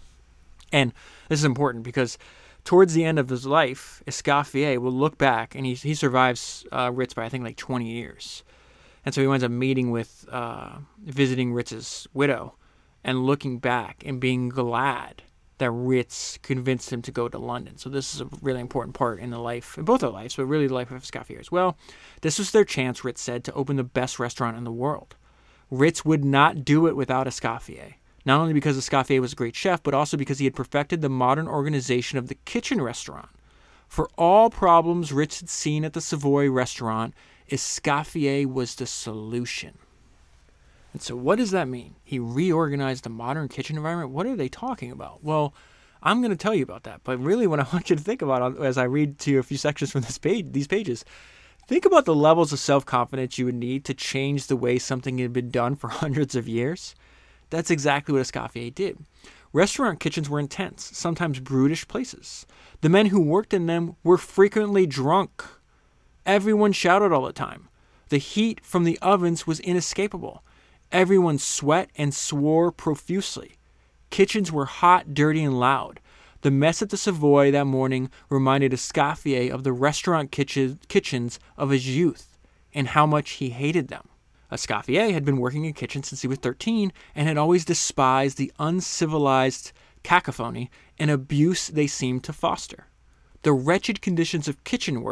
A: And this is important because towards the end of his life, Escoffier will look back, and he he survives uh, Ritz by I think like twenty years. And so he winds up meeting with, uh, visiting Ritz's widow, and looking back and being glad that Ritz convinced him to go to London. So this is a really important part in the life, in both their lives, but really the life of Escoffier as well. This was their chance, Ritz said, to open the best restaurant in the world. Ritz would not do it without Escoffier, not only because Escoffier was a great chef, but also because he had perfected the modern organization of the kitchen restaurant. For all problems Ritz had seen at the Savoy restaurant, Escoffier was the solution. And so what does that mean? He reorganized the modern kitchen environment? What are they talking about? Well, I'm going to tell you about that. But really what I want you to think about as I read to you a few sections from this page, these pages, think about the levels of self-confidence you would need to change the way something had been done for hundreds of years. That's exactly what Escoffier did. Restaurant kitchens were intense, sometimes brutish places. The men who worked in them were frequently drunk. Everyone shouted all the time. The heat from the ovens was inescapable. Everyone sweat and swore profusely. Kitchens were hot, dirty, and loud. The mess at the Savoy that morning reminded Escoffier of the restaurant kitchen, kitchens of his youth and how much he hated them. Escoffier had been working in kitchens since he was thirteen and had always despised the uncivilized cacophony and abuse they seemed to foster. The wretched conditions of kitchen work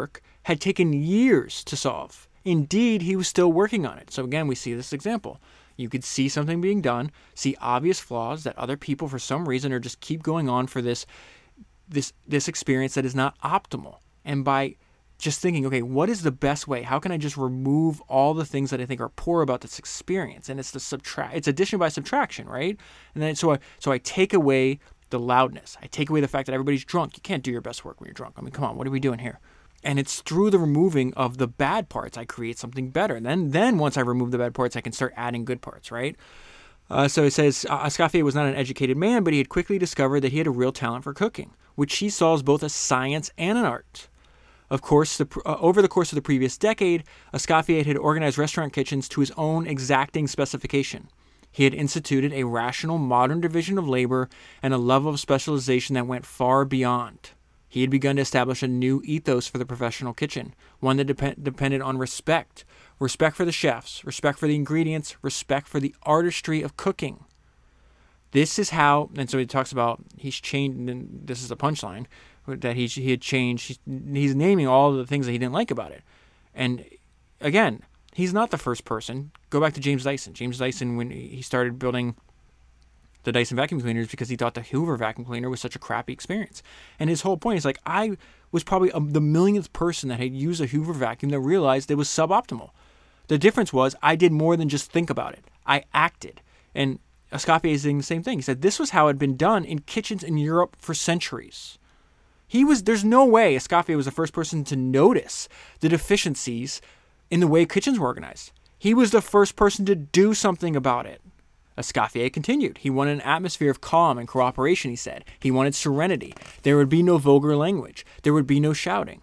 A: had taken years to solve. Indeed, he was still working on it. So again, we see this example. You could see something being done, see obvious flaws that other people for some reason are just keep going on for this this this experience that is not optimal. And by just thinking, okay, what is the best way? How can I just remove all the things that I think are poor about this experience? And it's the subtract, it's addition by subtraction, right? And then so I so I take away the loudness. I take away the fact that everybody's drunk. You can't do your best work when you're drunk. I mean, come on, what are we doing here? And it's through the removing of the bad parts I create something better. And then, then once I remove the bad parts, I can start adding good parts, right? Uh, so it says, uh, Escoffier was not an educated man, but he had quickly discovered that he had a real talent for cooking, which he saw as both a science and an art. Of course, the, uh, over the course of the previous decade, Escoffier had organized restaurant kitchens to his own exacting specification. He had instituted a rational, modern division of labor and a level of specialization that went far beyond. He had begun to establish a new ethos for the professional kitchen, one that dep- depended on respect. Respect for the chefs, respect for the ingredients, respect for the artistry of cooking. This is how, and so he talks about, he's changed, and this is a punchline, that he, he had changed, he's, he's naming all of the things that he didn't like about it. And again, he's not the first person. Go back to James Dyson. James Dyson, when he started building the Dyson vacuum cleaners, because he thought the Hoover vacuum cleaner was such a crappy experience. And his whole point is like, I was probably a, the millionth person that had used a Hoover vacuum that realized it was suboptimal. The difference was I did more than just think about it. I acted. And Escoffier is saying the same thing. He said this was how it had been done in kitchens in Europe for centuries. He was, there's no way Escoffier was the first person to notice the deficiencies in the way kitchens were organized. He was the first person to do something about it. Escoffier continued. He wanted an atmosphere of calm and cooperation, he said. He wanted serenity. There would be no vulgar language. There would be no shouting.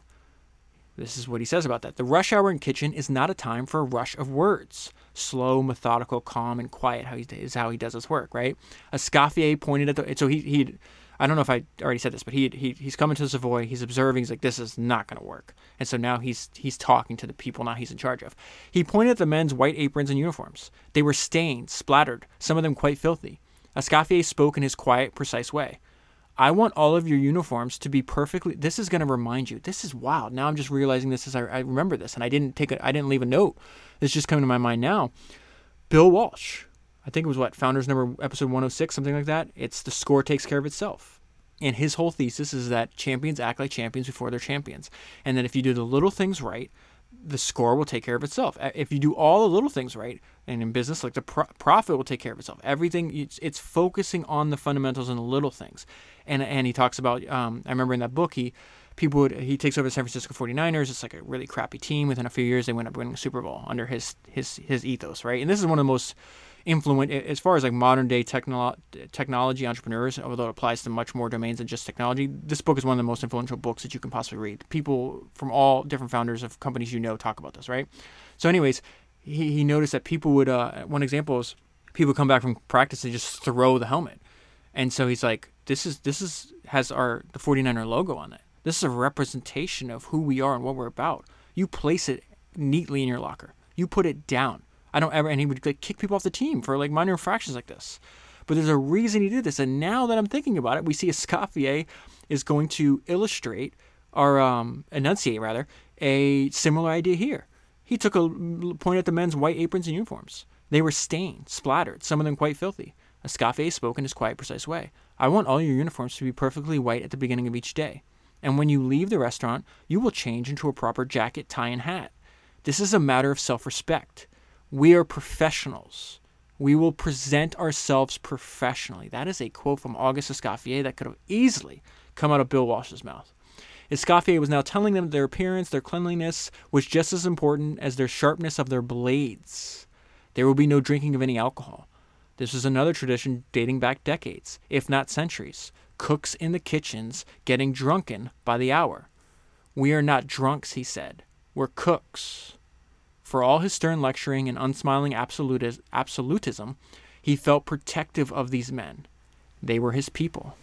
A: This is what he says about that. The rush hour in kitchen is not a time for a rush of words. Slow, methodical, calm, and quiet how he, is how he does his work, right? Escoffier pointed at the... So he... he I don't know if I already said this, but he, he he's coming to Savoy. He's observing. He's like, this is not going to work. And so now he's he's talking to the people now he's in charge of. He pointed at the men's white aprons and uniforms. They were stained, splattered, some of them quite filthy. Escoffier spoke in his quiet, precise way. I want all of your uniforms to be perfectly... This is going to remind you. This is wild. Now I'm just realizing this as I, I remember this, and I didn't take a, I didn't leave a note. It's just coming to my mind now. Bill Walsh. I think it was what, Founders Number, episode one oh six, something like that. It's the score takes care of itself. And his whole thesis is that champions act like champions before they're champions. And that if you do the little things right, the score will take care of itself. If you do all the little things right, and in business, like the pro- profit will take care of itself. Everything, it's, it's focusing on the fundamentals and the little things. And and he talks about, um, I remember in that book, he people would he takes over the San Francisco forty-niners. It's like a really crappy team. Within a few years, they wend up winning a Super Bowl under his his his ethos, right? And this is one of the most influent as far as like modern day technolo- technology entrepreneurs, although it applies to much more domains than just technology. This book is one of the most influential books that you can possibly read. People from all different founders of companies you know talk about this, right? So anyways, he, he noticed that people would, uh, one example is people come back from practice and just throw the helmet. And so he's like, this is, this is, has our, the forty-niner logo on it. This is a representation of who we are and what we're about. You place it neatly in your locker. You put it down. I don't ever, and he would like kick people off the team for like minor infractions like this. But there's a reason he did this. And now that I'm thinking about it, we see Escoffier is going to illustrate or um, enunciate rather a similar idea here. He took a point at the men's white aprons and uniforms. They were stained, splattered, some of them quite filthy. Escoffier spoke in his quiet, precise way. I want all your uniforms to be perfectly white at the beginning of each day. And when you leave the restaurant, you will change into a proper jacket, tie, and hat. This is a matter of self-respect. We are professionals. We will present ourselves professionally. That is a quote from Auguste Escoffier that could have easily come out of Bill Walsh's mouth. Escoffier was now telling them that their appearance, their cleanliness, was just as important as their sharpness of their blades. There will be no drinking of any alcohol. This is another tradition dating back decades, if not centuries. Cooks in the kitchens getting drunken by the hour. We are not drunks, he said. We're cooks. For all his stern lecturing and unsmiling absolutis- absolutism, he felt protective of these men. They were his people.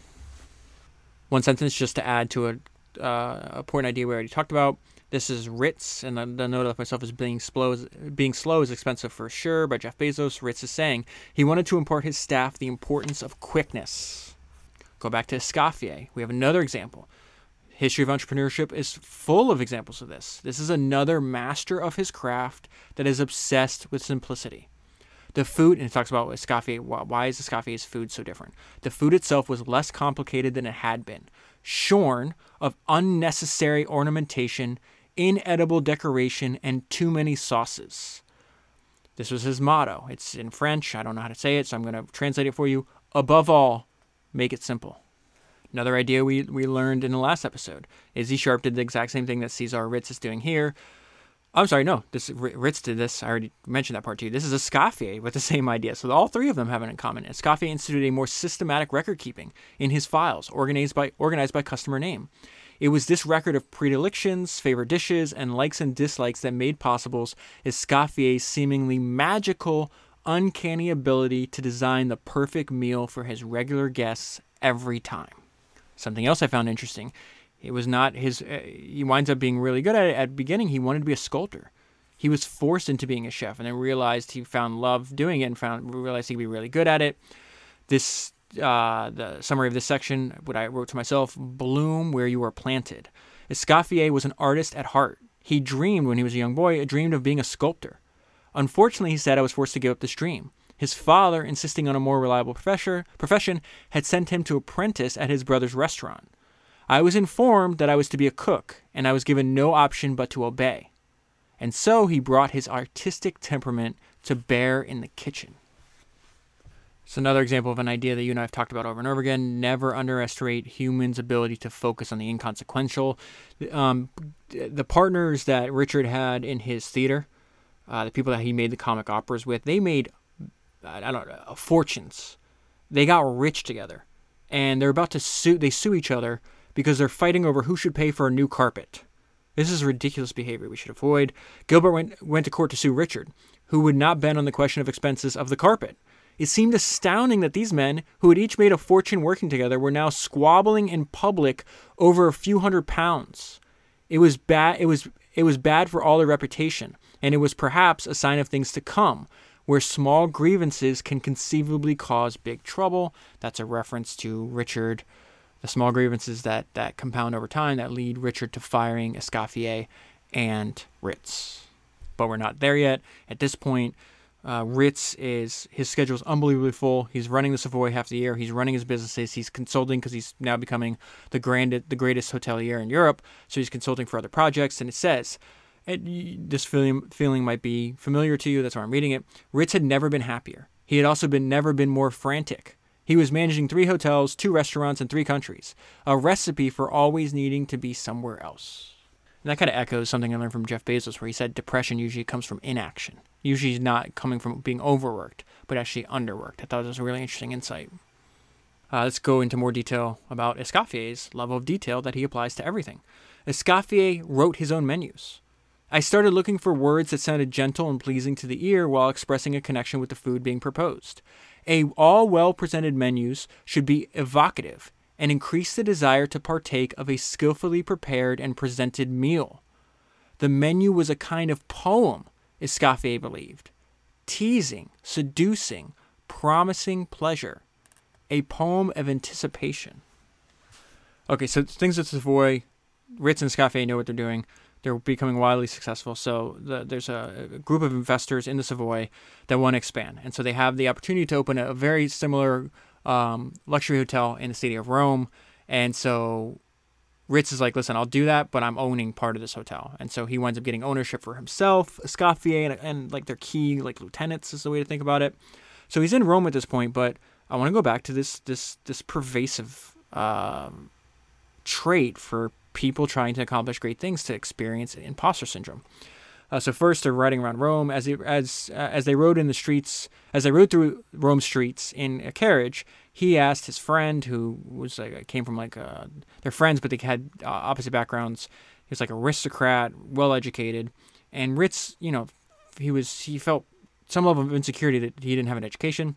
A: One sentence just to add to a, uh, a point idea we already talked about. This is Ritz, and the, the note of myself is being slow, is being slow is expensive for sure by Jeff Bezos. Ritz is saying he wanted to impart his staff the importance of quickness. Go back to Escoffier. We have another example. History of entrepreneurship is full of examples of this. This is another master of his craft that is obsessed with simplicity. The food, and it talks about Escoffier, why is Escoffier's food so different? The food itself was less complicated than it had been, shorn of unnecessary ornamentation, inedible decoration, and too many sauces. This was his motto. It's in French. I don't know how to say it, so I'm going to translate it for you. Above all, make it simple. Another idea we, we learned in the last episode is E Sharp did the exact same thing that Cesar Ritz is doing here. I'm sorry, no, this Ritz did this. I already mentioned that part to you. This is Escoffier with the same idea. So all three of them have it in common. Escoffier instituted a more systematic record keeping in his files, organized by organized by customer name. It was this record of predilections, favorite dishes, and likes and dislikes that made possible Escoffier's seemingly magical, uncanny ability to design the perfect meal for his regular guests every time. Something else I found interesting. It was not his, uh, he winds up being really good at it. At the beginning, he wanted to be a sculptor. He was forced into being a chef and then realized he found love doing it and found realized he could be really good at it. This, uh, the summary of this section, what I wrote to myself, bloom where you are planted. Escoffier was an artist at heart. He dreamed when he was a young boy, dreamed of being a sculptor. Unfortunately, he said, I was forced to give up this dream. His father, insisting on a more reliable professor, profession, had sent him to apprentice at his brother's restaurant. I was informed that I was to be a cook, and I was given no option but to obey. And so he brought his artistic temperament to bear in the kitchen. It's another example of an idea that you and I have talked about over and over again. Never underestimate humans' ability to focus on the inconsequential. Um, the partners that Richard had in his theater, uh, the people that he made the comic operas with, they made, I don't know, fortunes. They got rich together. And they're about to sue, they sue each other because they're fighting over who should pay for a new carpet. This is ridiculous behavior we should avoid. Gilbert went, went to court to sue Richard, who would not bend on the question of expenses of the carpet. It seemed astounding that these men, who had each made a fortune working together, were now squabbling in public over a few hundred pounds. It was bad, it was, it was bad for all their reputation, and it was perhaps a sign of things to come, where small grievances can conceivably cause big trouble. That's a reference to Richard. The small grievances that, that compound over time that lead Richard to firing Escoffier and Ritz. But we're not there yet. At this point, uh, Ritz is, his schedule is unbelievably full. He's running the Savoy half the year. He's running his businesses. He's consulting because he's now becoming the grand, the greatest hotelier in Europe. So he's consulting for other projects. And it says, and this feeling, feeling might be familiar to you. That's why I'm reading it. Ritz had never been happier. He had also been never been more frantic. He was managing three hotels, two restaurants, and three countries. A recipe for always needing to be somewhere else. And that kind of echoes something I learned from Jeff Bezos, where he said depression usually comes from inaction. Usually not coming from being overworked, but actually underworked. I thought it was a really interesting insight. Uh, let's go into more detail about Escoffier's level of detail that he applies to everything. Escoffier wrote his own menus. I started looking for words that sounded gentle and pleasing to the ear while expressing a connection with the food being proposed. A all well-presented menus should be evocative and increase the desire to partake of a skillfully prepared and presented meal. The menu was a kind of poem, Escoffier believed. Teasing, seducing, promising pleasure. A poem of anticipation. Okay, so things at Savoy, Ritz and Escoffier know what they're doing. They're becoming wildly successful. So the, there's a, a group of investors in the Savoy that want to expand. And so they have the opportunity to open a, a very similar um, luxury hotel in the city of Rome. And so Ritz is like, listen, I'll do that, but I'm owning part of this hotel. And so he winds up getting ownership for himself, Escoffier, and, and like their key like lieutenants is the way to think about it. So he's in Rome at this point, but I want to go back to this this this pervasive um, trait for people trying to accomplish great things to experience imposter syndrome. Uh, so first, they're riding around Rome. As they, as uh, as they rode in the streets, as they rode through Rome streets in a carriage, he asked his friend, who was like came from like uh, they're friends, but they had uh, opposite backgrounds. He was like aristocrat, well educated, and Ritz, you know, he was he felt some level of insecurity that he didn't have an education.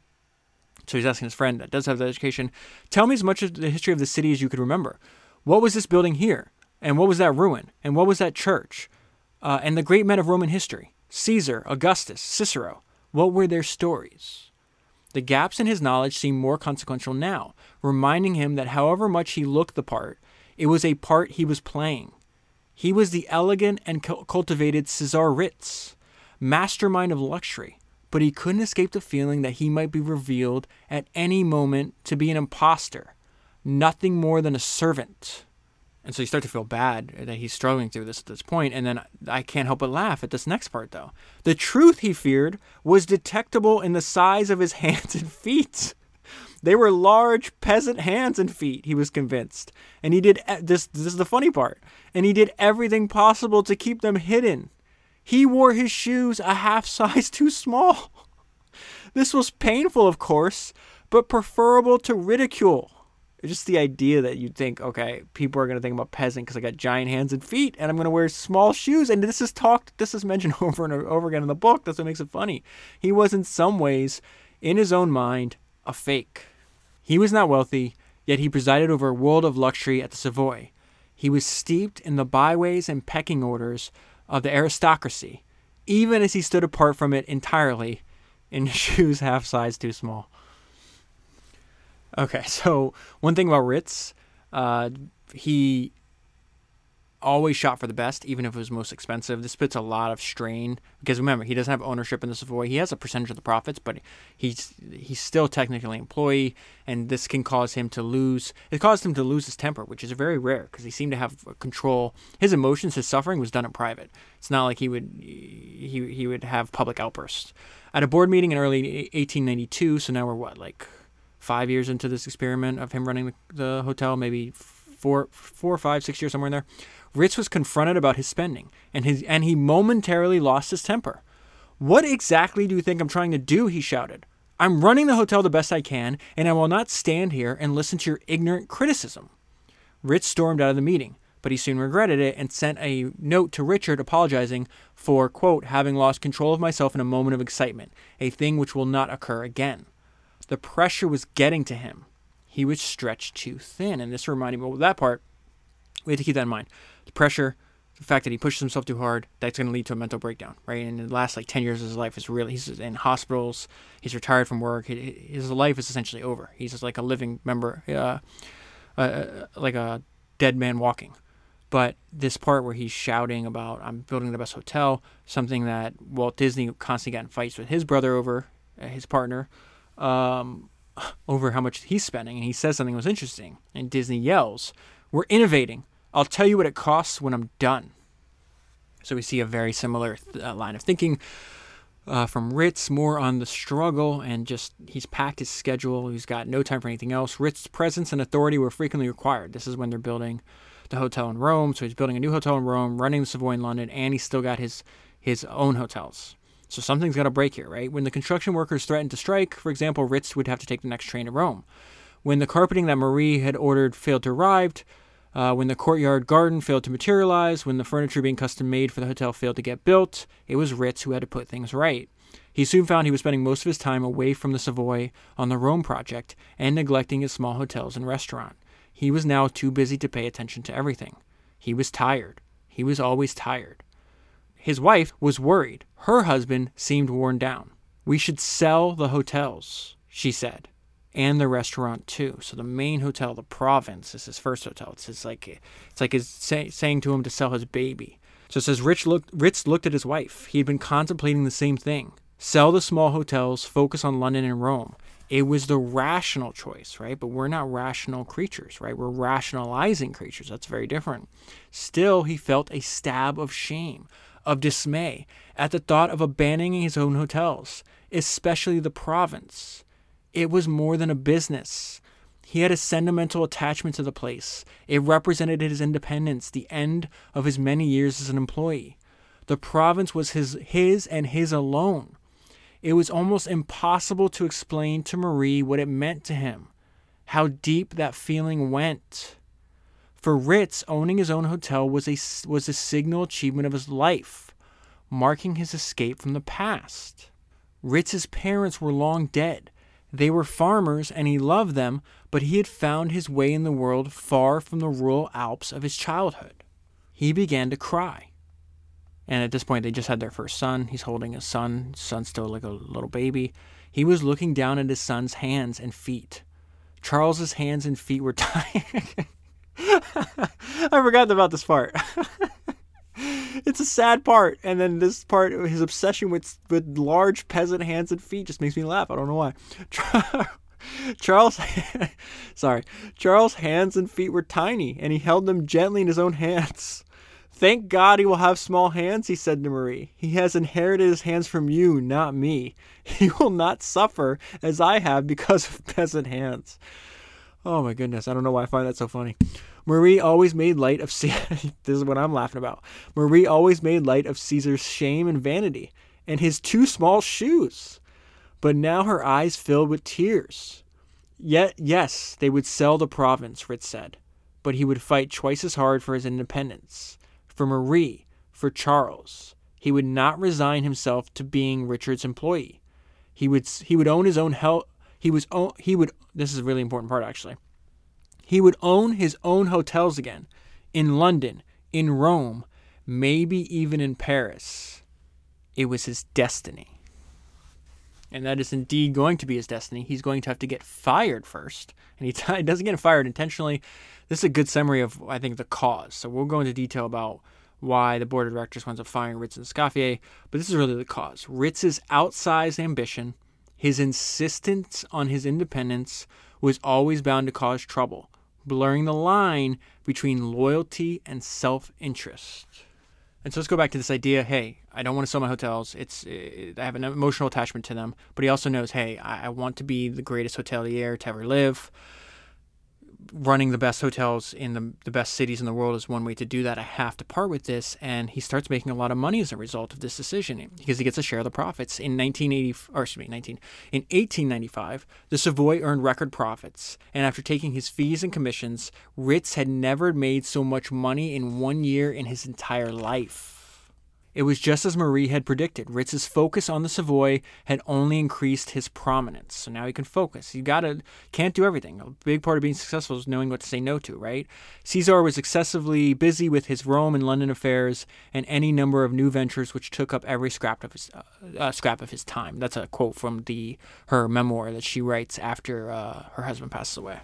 A: So he's asking his friend that does have the education, tell me as much of the history of the city as you could remember. What was this building here? And what was that ruin? And what was that church? Uh, and the great men of Roman history, Caesar, Augustus, Cicero, what were their stories? The gaps in his knowledge seem more consequential now, reminding him that however much he looked the part, It was a part he was playing. He was the elegant and cultivated Cesar Ritz, mastermind of luxury, but he couldn't escape the feeling that he might be revealed at any moment to be an imposter, nothing more than a servant. And so you start to feel bad that he's struggling through this at this point, and then I can't help but laugh at this next part, though. The truth, he feared, was detectable in the size of his hands and feet. They were large peasant hands and feet, he was convinced. And he did, this, this is the funny part, and he did everything possible to keep them hidden. He wore his shoes a half size too small. This was painful, of course, but preferable to ridicule. Just the idea that you'd think, okay, people are going to think I'm a peasant because I got giant hands and feet, and I'm going to wear small shoes. And this is talked, this is mentioned over and over again in the book. That's what makes it funny. He was in some ways, in his own mind, a fake. He was not wealthy, yet he presided over a world of luxury at the Savoy. He was steeped in the byways and pecking orders of the aristocracy, even as he stood apart from it entirely in shoes half size too small. Okay, so one thing about Ritz, uh, he always shot for the best, even if it was most expensive. This puts a lot of strain, because remember, he doesn't have ownership in the Savoy. He has a percentage of the profits, but he's he's still technically an employee, and this can cause him to lose, it caused him to lose his temper, which is very rare, because he seemed to have control. His emotions, his suffering was done in private. It's not like he would, he, he would have public outbursts. At a board meeting in early eighteen ninety-two, so now we're what, like five years into this experiment of him running the, the hotel, maybe four, four, five, six years, somewhere in there, Ritz was confronted about his spending, and his and he momentarily lost his temper. "What exactly do you think I'm trying to do?" he shouted. "I'm running the hotel the best I can, and I will not stand here and listen to your ignorant criticism." Ritz stormed out of the meeting, but he soon regretted it and sent a note to Richard apologizing for, quote, "having lost control of myself in a moment of excitement, a thing which will not occur again." The pressure was getting to him. He was stretched too thin, and this reminded me of that part. We have to keep that in mind. The pressure, the fact that he pushes himself too hard, that's going to lead to a mental breakdown, right? And the last like ten years of his life is really, he's in hospitals, he's retired from work, his life is essentially over. He's just like a living member, uh, uh, like a dead man walking. But this part where he's shouting about, "I'm building the best hotel," something that Walt Disney constantly got in fights with his brother over, uh, his partner, um, over how much he's spending. And he says something that was interesting, and Disney yells, "We're innovating. I'll tell you what it costs when I'm done." So we see a very similar th- uh, line of thinking uh, from Ritz, more on the struggle, and just he's packed his schedule. He's got no time for anything else. Ritz's presence and authority were frequently required. This is when they're building the hotel in Rome. So he's building a new hotel in Rome, running the Savoy in London, and he's still got his his own hotels. So something's got to break here, right? When the construction workers threatened to strike, for example, Ritz would have to take the next train to Rome. When the carpeting that Marie had ordered failed to arrive, uh, when the courtyard garden failed to materialize, when the furniture being custom made for the hotel failed to get built, it was Ritz who had to put things right. He soon found he was spending most of his time away from the Savoy on the Rome project and neglecting his small hotels and restaurant. He was now too busy to pay attention to everything. He was tired. He was always tired. His wife was worried. Her husband seemed worn down. "We should sell the hotels," she said, "and the restaurant too." So the main hotel, the Province, is his first hotel. It's his, like it's like his say, saying to him to sell his baby. So it says Rich looked, Ritz looked at his wife. He had been contemplating the same thing. Sell the small hotels, focus on London and Rome. It was the rational choice, right? But we're not rational creatures, right? We're rationalizing creatures. That's very different. Still, he felt a stab of shame, of dismay, at the thought of abandoning his own hotels, especially the Province. It was more than a business. He had a sentimental attachment to the place. It represented his independence, the end of his many years as an employee. The Province was his, his and his alone. It was almost impossible to explain to Marie what it meant to him, how deep that feeling went. For Ritz, owning his own hotel was a, was a signal achievement of his life, marking his escape from the past. Ritz's parents were long dead. They were farmers and he loved them, but he had found his way in the world far from the rural Alps of his childhood. He began to cry. And at this point, they just had their first son. He's holding his son. His son's still like a little baby. He was looking down at his son's hands and feet. Charles's hands and feet were tired. I forgot about this part. It's a sad part, and then this part, his obsession with with large peasant hands and feet, just makes me laugh. I don't know why. Charles, sorry, Charles' hands and feet were tiny, and he held them gently in his own hands. Thank God he will have small hands, he said to Marie. He has inherited his hands from you, not me. He will not suffer as I have because of peasant hands. Oh my goodness, I don't know why I find that so funny. Marie always made light of this is what I'm laughing about. Marie always made light of Caesar's shame and vanity, and his too small shoes. But now her eyes filled with tears. Yet, yes, they would sell the province, Ritz said, but he would fight twice as hard for his independence. For Marie, for Charles, he would not resign himself to being Richard's employee. He would he would own his own health. He was he would. This is a really important part, actually. He would own his own hotels again, in London, in Rome, maybe even in Paris. It was his destiny. And that is indeed going to be his destiny. He's going to have to get fired first. And he, t- he doesn't get fired intentionally. This is a good summary of, I think, the cause. So we'll go into detail about why the board of directors winds up firing Ritz and Escoffier. But this is really the cause. Ritz's outsized ambition, his insistence on his independence, was always bound to cause trouble, blurring the line between loyalty and self-interest. And so let's go back to this idea, hey, I don't want to sell my hotels. It's it, I have an emotional attachment to them. But he also knows, hey, I, I want to be the greatest hotelier to ever live. Running the best hotels in the, the best cities in the world is one way to do that. I have to part with this. And he starts making a lot of money as a result of this decision because he gets a share of the profits. In nineteen eighty, or excuse me, nineteen in eighteen ninety-five, the Savoy earned record profits. And after taking his fees and commissions, Ritz had never made so much money in one year in his entire life. It was just as Marie had predicted. Ritz's focus on the Savoy had only increased his prominence. So now he can focus. You gotta can't do everything. A big part of being successful is knowing what to say no to, right? Caesar was excessively busy with his Rome and London affairs and any number of new ventures which took up every scrap of his uh, uh, scrap of his time. That's a quote from the her memoir that she writes after uh, her husband passes away.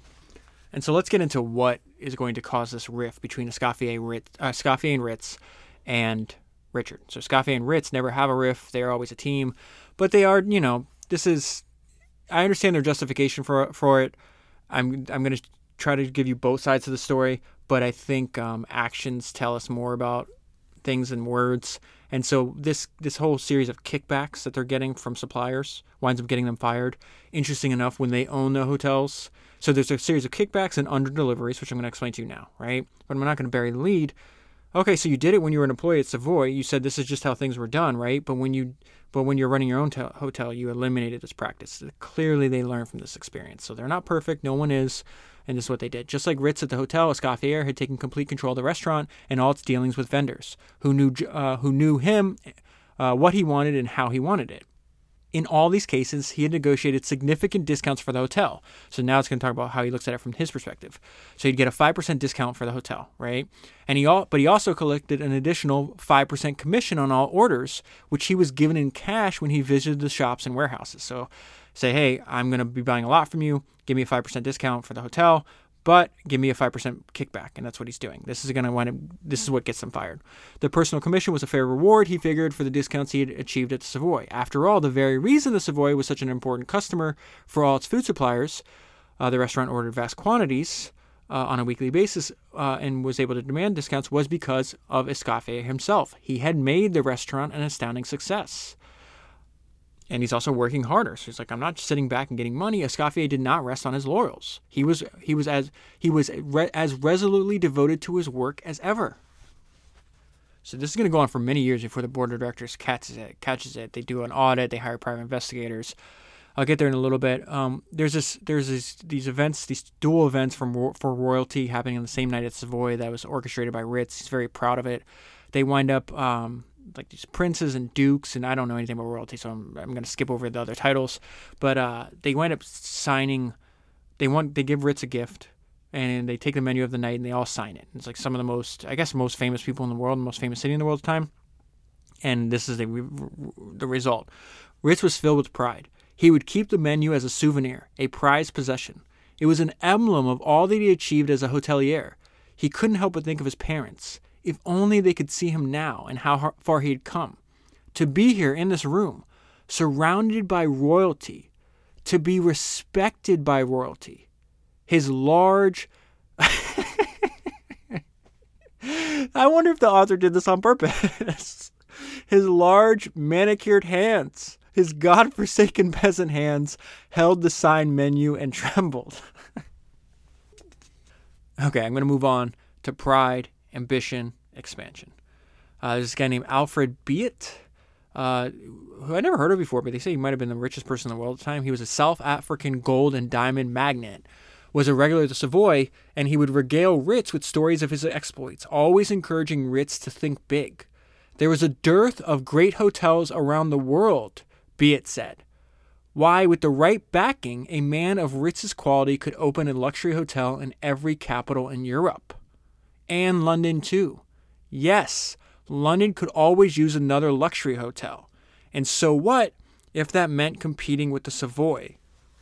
A: And so let's get into what is going to cause this rift between Escoffier, Ritz, uh, Escoffier and Ritz and Richard. So Escoffier and Ritz never have a rift. They're always a team. But they are, you know, this is, I understand their justification for for it. I'm I'm going to try to give you both sides of the story, but I think um, actions tell us more about things than words. And so this this whole series of kickbacks that they're getting from suppliers winds up getting them fired. Interesting enough, when they own the hotels. So there's a series of kickbacks and under deliveries, which I'm going to explain to you now, right? But I'm not going to bury the lead. Okay, so you did it when you were an employee at Savoy. You said this is just how things were done, right? But when you, but when you're running your own te- hotel, you eliminated this practice. Clearly, they learned from this experience. So they're not perfect. No one is, and this is what they did. Just like Ritz at the hotel, Escoffier had taken complete control of the restaurant and all its dealings with vendors who knew uh, who knew him, uh, what he wanted and how he wanted it. In all these cases, he had negotiated significant discounts for the hotel. So now it's going to talk about how he looks at it from his perspective. So he'd get a five percent discount for the hotel, right? And he all, but he also collected an additional five percent commission on all orders, which he was given in cash when he visited the shops and warehouses. So say, hey, I'm going to be buying a lot from you. Give me a five percent discount for the hotel, but give me a five percent kickback. And that's what he's doing. This is going to wind up, this is what gets them fired. The personal commission was a fair reward, he figured, for the discounts he had achieved at the Savoy. After all, the very reason the Savoy was such an important customer for all its food suppliers, uh, the restaurant ordered vast quantities uh, on a weekly basis uh, and was able to demand discounts, was because of Escoffier himself. He had made the restaurant an astounding success. And he's also working harder. So he's like, I'm not just sitting back and getting money. Escoffier did not rest on his laurels. He was he was as he was re- as resolutely devoted to his work as ever. So this is going to go on for many years before the board of directors catches it. Catches it. They do an audit. They hire private investigators. I'll get there in a little bit. Um, there's this there's this, these events, these dual events from for royalty happening on the same night at Savoy that was orchestrated by Ritz. He's very proud of it. They wind up. Um, like these princes and dukes, and I don't know anything about royalty, so I'm, I'm going to skip over the other titles. But uh, they wind up signing. They want they give Ritz a gift, and they take the menu of the night, and they all sign it. It's like some of the most, I guess, most famous people in the world, the most famous city in the world at the time. And this is the the result. Ritz was filled with pride. He would keep the menu as a souvenir, a prized possession. It was an emblem of all that he achieved as a hotelier. He couldn't help but think of his parents. If only they could see him now and how far he had come. To be here in this room, surrounded by royalty, to be respected by royalty. His large... I wonder if the author did this on purpose. His large manicured hands, his godforsaken peasant hands, held the sign menu and trembled. Okay, I'm going to move on to pride, ambition, expansion. Uh, there's this guy named Alfred Biot, uh, who I never heard of before, but they say he might have been the richest person in the world at the time. He was a South African gold and diamond magnate, was a regular at the Savoy, and he would regale Ritz with stories of his exploits, always encouraging Ritz to think big. There was a dearth of great hotels around the world, Biot said. Why, with the right backing, a man of Ritz's quality could open a luxury hotel in every capital in Europe. And London, too. Yes, London could always use another luxury hotel. And so what if that meant competing with the Savoy?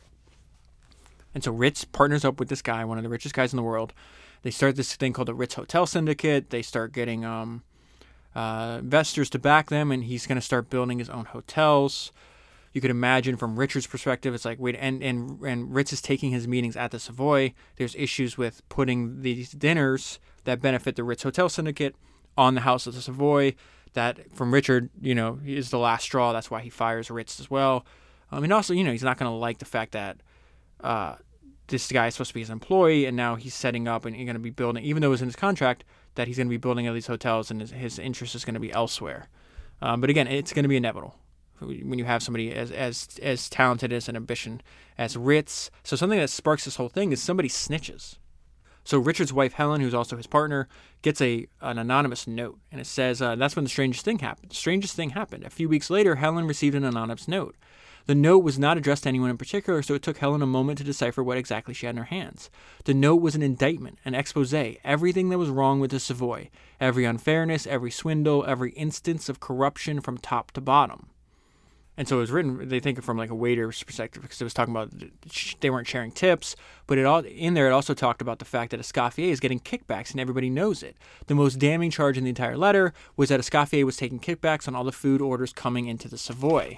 A: And so Ritz partners up with this guy, one of the richest guys in the world. They start this thing called the Ritz Hotel Syndicate. They start getting um, uh, investors to back them, and he's going to start building his own hotels. You could imagine from Richard's perspective, it's like, wait, and, and, and Ritz is taking his meetings at the Savoy. There's issues with putting these dinners that benefit the Ritz Hotel Syndicate on the house of the Savoy. That, from Richard, you know, is the last straw. That's why he fires Ritz as well. Um, and also, you know, he's not going to like the fact that uh, this guy is supposed to be his employee, and now he's setting up and he's going to be building, even though it was in his contract, that he's going to be building all these hotels and his, his interest is going to be elsewhere. Um, but again, it's going to be inevitable when you have somebody as as as talented as an ambition as Ritz. So something that sparks this whole thing is somebody snitches. So Richard's wife, Helen, who's also his partner, gets a an anonymous note, and it says, uh, that's when the strangest thing happened. The strangest thing happened. A few weeks later, Helen received an anonymous note. The note was not addressed to anyone in particular, so it took Helen a moment to decipher what exactly she had in her hands. The note was an indictment, an expose, everything that was wrong with the Savoy, every unfairness, every swindle, every instance of corruption from top to bottom. And so it was written, they think, from like a waiter's perspective, because it was talking about they weren't sharing tips, but it all in there it also talked about the fact that Escoffier is getting kickbacks and everybody knows it. The most damning charge in the entire letter was that Escoffier was taking kickbacks on all the food orders coming into the Savoy.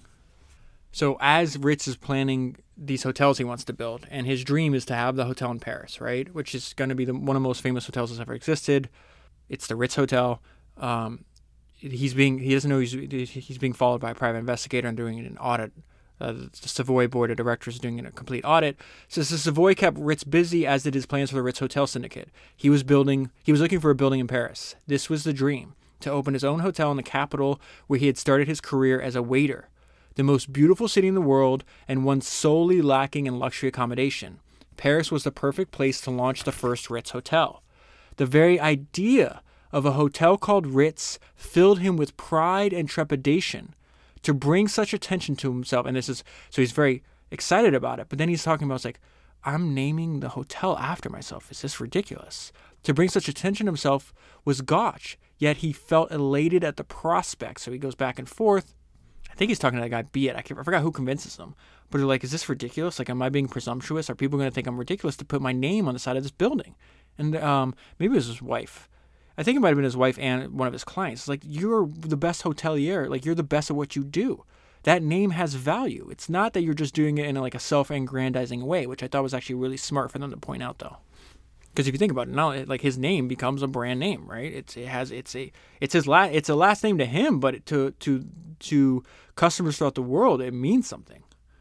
A: So as Ritz is planning these hotels he wants to build, and his dream is to have the hotel in Paris, right, which is going to be the, one of the most famous hotels that's ever existed. It's the Ritz Hotel. Um, He's being he doesn't know he's he's being followed by a private investigator and doing an audit. Uh, the Savoy board of directors is doing a complete audit. So the Savoy kept Ritz busy, as did his plans for the Ritz Hotel Syndicate. He was building he was looking for a building in Paris. This was the dream, to open his own hotel in the capital where he had started his career as a waiter. The most beautiful city in the world and one solely lacking in luxury accommodation. Paris was the perfect place to launch the first Ritz Hotel. The very idea of a hotel called Ritz filled him with pride and trepidation. To bring such attention to himself, and this is, so he's very excited about it, but then he's talking about, it's like, I'm naming the hotel after myself. Is this ridiculous? To bring such attention to himself was gotch, yet he felt elated at the prospect. So he goes back and forth. I think he's talking to that guy, Biot. I, can't, I forgot who convinces him. But they're like, is this ridiculous? Like, am I being presumptuous? Are people going to think I'm ridiculous to put my name on the side of this building? And um, maybe it was his wife. I think it might have been his wife and one of his clients. It's like, you're the best hotelier. Like, you're the best at what you do. That name has value. It's not that you're just doing it in like a self-aggrandizing way, which I thought was actually really smart for them to point out, though. Because if you think about it, now, like, his name becomes a brand name, right? It's it has it's a it's his last it's a last name to him, but to to to customers throughout the world, it means something.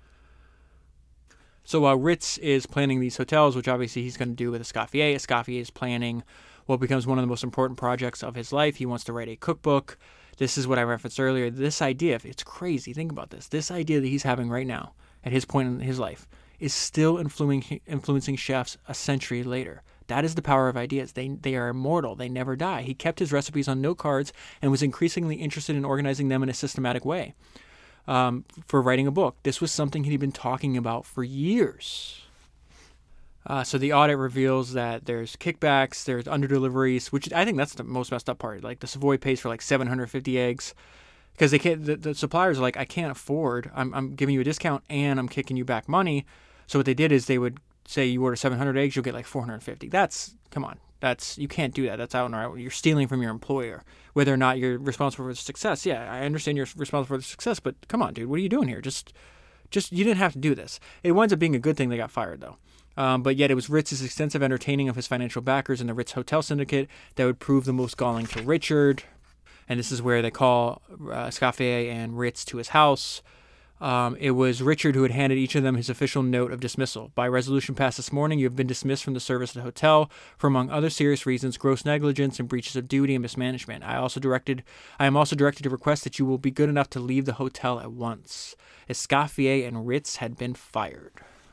A: So while Ritz is planning these hotels, which obviously he's going to do with Escoffier, Escoffier is planning what becomes one of the most important projects of his life. He wants to write a cookbook. This is what I referenced earlier. This idea, it's crazy. Think about this. This idea that he's having right now, at his point in his life, is still influencing influencing chefs a century later. That is the power of ideas. They they are immortal. They never die. He kept his recipes on note cards and was increasingly interested in organizing them in a systematic way um, for writing a book. This was something he'd been talking about for years. Uh, so the audit reveals that there's kickbacks, there's underdeliveries, which I think that's the most messed up part. Like, the Savoy pays for like seven hundred fifty eggs because they can't. The, the suppliers are like, I can't afford. I'm I'm giving you a discount and I'm kicking you back money. So what they did is they would say you order seven hundred eggs, you'll get like four hundred fifty. That's, come on, that's, you can't do that. That's out and right. You're stealing from your employer, whether or not you're responsible for the success. Yeah, I understand you're responsible for the success, but come on, dude, what are you doing here? Just, just, you didn't have to do this. It winds up being a good thing they got fired, though. Um, but yet it was Ritz's extensive entertaining of his financial backers in the Ritz Hotel Syndicate that would prove the most galling to Richard. And this is where they call uh, Escoffier and Ritz to his house. Um, it was Richard who had handed each of them his official note of dismissal. By resolution passed this morning, you have been dismissed from the service of the hotel for, among other serious reasons, gross negligence and breaches of duty and mismanagement. I also directed, I am also directed to request that you will be good enough to leave the hotel at once. Escoffier and Ritz had been fired.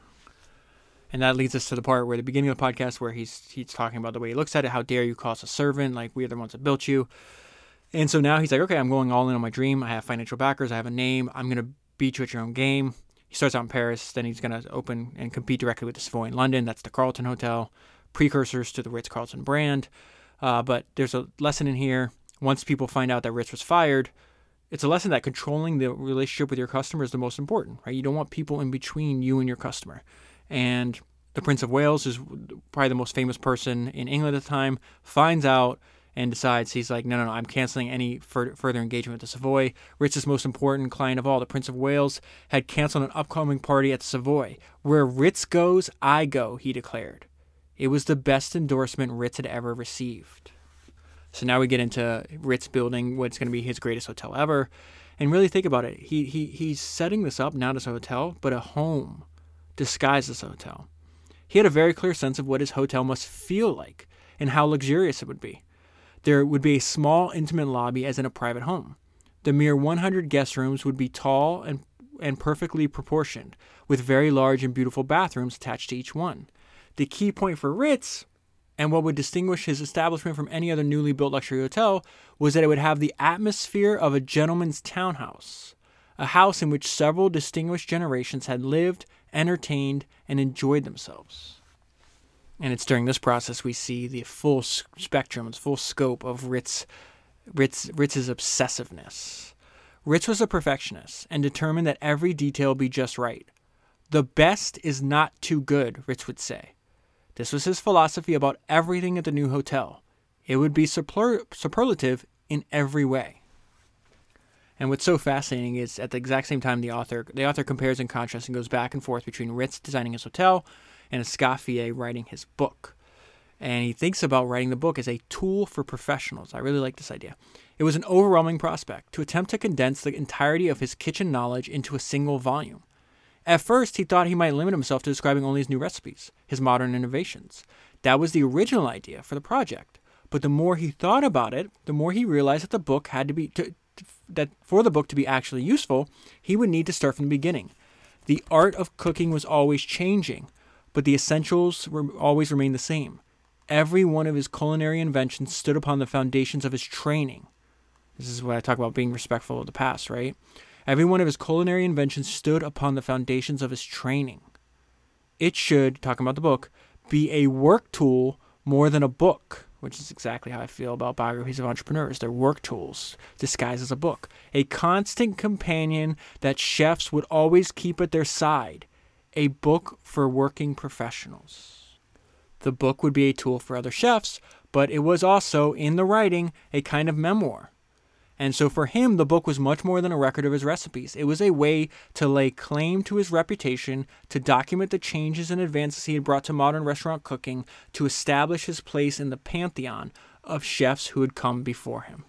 A: And that leads us to the part where the beginning of the podcast where he's he's talking about the way he looks at it. How dare you call us a servant? Like, we are the ones that built you. And so now he's like, okay, I'm going all in on my dream. I have financial backers. I have a name. I'm going to beat you at your own game. He starts out in Paris. Then he's going to open and compete directly with the Savoy in London. That's the Carlton Hotel. Precursors to the Ritz-Carlton brand. Uh, but there's a lesson in here. Once people find out that Ritz was fired, it's a lesson that controlling the relationship with your customer is the most important, right? You don't want people in between you and your customer. And the Prince of Wales is probably the most famous person in England at the time, finds out and decides, he's like, no, no, no, I'm canceling any fur- further engagement with the Savoy. Ritz's most important client of all, the Prince of Wales, had canceled an upcoming party at the Savoy. Where Ritz goes, I go, he declared. It was the best endorsement Ritz had ever received. So now we get into Ritz building what's going to be his greatest hotel ever. And really think about it. He he He's setting this up not as a hotel, but a home disguised as a hotel. He had a very clear sense of what his hotel must feel like and how luxurious it would be. There would be a small, intimate lobby as in a private home. The mere one hundred guest rooms would be tall and, and perfectly proportioned, with very large and beautiful bathrooms attached to each one. The key point for Ritz, and what would distinguish his establishment from any other newly built luxury hotel, was that it would have the atmosphere of a gentleman's townhouse, a house in which several distinguished generations had lived, entertained, and enjoyed themselves. And it's during this process we see the full spectrum, the full scope of Ritz, Ritz, Ritz's obsessiveness. Ritz was a perfectionist and determined that every detail be just right. The best is not too good, Ritz would say. This was his philosophy about everything at the new hotel. It would be super, superlative in every way. And what's so fascinating is at the exact same time the author the author compares and contrasts and goes back and forth between Ritz designing his hotel and Escoffier writing his book. And he thinks about writing the book as a tool for professionals. I really like this idea. It was an overwhelming prospect to attempt to condense the entirety of his kitchen knowledge into a single volume. At first, he thought he might limit himself to describing only his new recipes, his modern innovations. That was the original idea for the project. But the more he thought about it, the more he realized that the book had to be to, that for the book to be actually useful, he would need to start from the beginning. The art of cooking was always changing, but the essentials were always remained the same. Every one of his culinary inventions stood upon the foundations of his training. This is what I talk about being respectful of the past, right? Every one of his culinary inventions stood upon the foundations of his training. It should, talking about the book, be a work tool more than a book, which is exactly how I feel about biographies of entrepreneurs. They're work tools disguised as a book. A constant companion that chefs would always keep at their side. A book for working professionals. The book would be a tool for other chefs, but it was also, in the writing, a kind of memoir. And so for him, the book was much more than a record of his recipes. It was a way to lay claim to his reputation, to document the changes and advances he had brought to modern restaurant cooking, to establish his place in the pantheon of chefs who had come before him.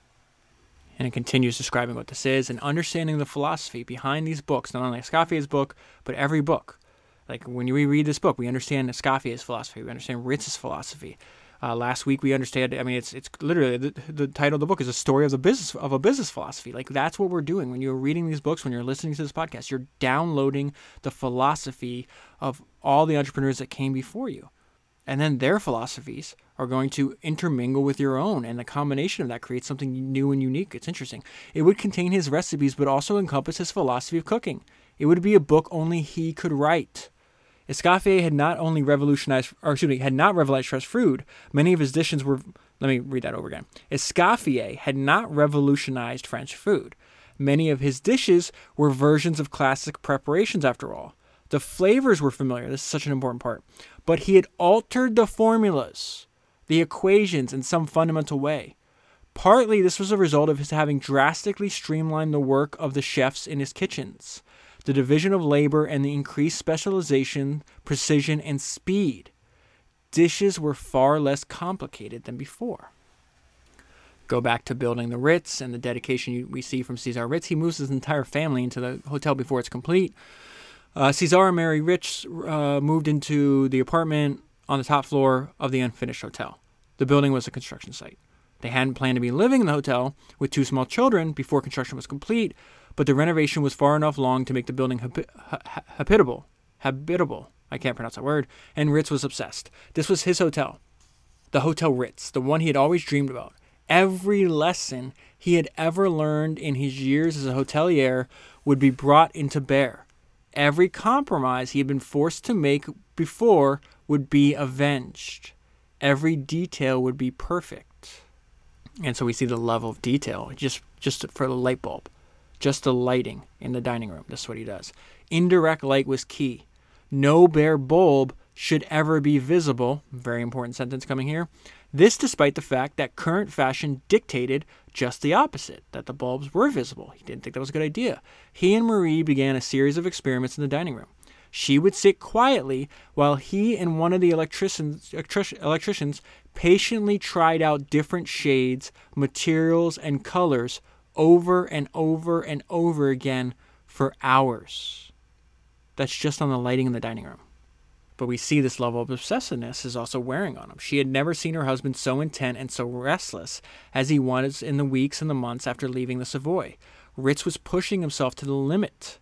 A: And it continues describing what this is and understanding the philosophy behind these books, not only Escoffier's book, but every book. Like when we read this book, we understand Escoffier's philosophy, we understand Ritz's philosophy. Uh, last week we understand. I mean, it's it's literally the, the title of the book is a story of the business of a business philosophy. Like that's what we're doing when you're reading these books, when you're listening to this podcast. You're downloading the philosophy of all the entrepreneurs that came before you, and then their philosophies are going to intermingle with your own, and the combination of that creates something new and unique. It's interesting. It would contain his recipes, but also encompass his philosophy of cooking. It would be a book only he could write. Escoffier had not only revolutionized, or excuse me, had not revolutionized fresh food. Many of his dishes were, let me read that over again. Escoffier had not revolutionized French food. Many of his dishes were versions of classic preparations after all. The flavors were familiar. This is such an important part. But he had altered the formulas, the equations in some fundamental way. Partly, this was a result of his having drastically streamlined the work of the chefs in his kitchens, the division of labor, and the increased specialization, precision, and speed. Dishes were far less complicated than before. Go back to building the Ritz and the dedication we see from Cesar Ritz. He moves his entire family into the hotel before it's complete. Uh, Cesar and Mary Ritz uh, moved into the apartment on the top floor of the unfinished hotel. The building was a construction site. They hadn't planned to be living in the hotel with two small children before construction was complete, but the renovation was far enough along to make the building habi- ha- habitable. Habitable. I can't pronounce that word. And Ritz was obsessed. This was his hotel. The Hotel Ritz, the one he had always dreamed about. Every lesson he had ever learned in his years as a hotelier would be brought into bear. Every compromise he had been forced to make before would be avenged. Every detail would be perfect. And so we see the level of detail just, just for the light bulb, just the lighting in the dining room. That's what he does. Indirect light was key. No bare bulb should ever be visible. Very important sentence coming here. This despite the fact that current fashion dictated just the opposite, that the bulbs were visible. He didn't think that was a good idea. He and Marie began a series of experiments in the dining room. She would sit quietly while he and one of the electricians, electric, electricians patiently tried out different shades, materials, and colors over and over and over again for hours. That's just on the lighting in the dining room. But we see this level of obsessiveness is also wearing on him. She had never seen her husband so intent and so restless as he was in the weeks and the months after leaving the Savoy. Ritz was pushing himself to the limit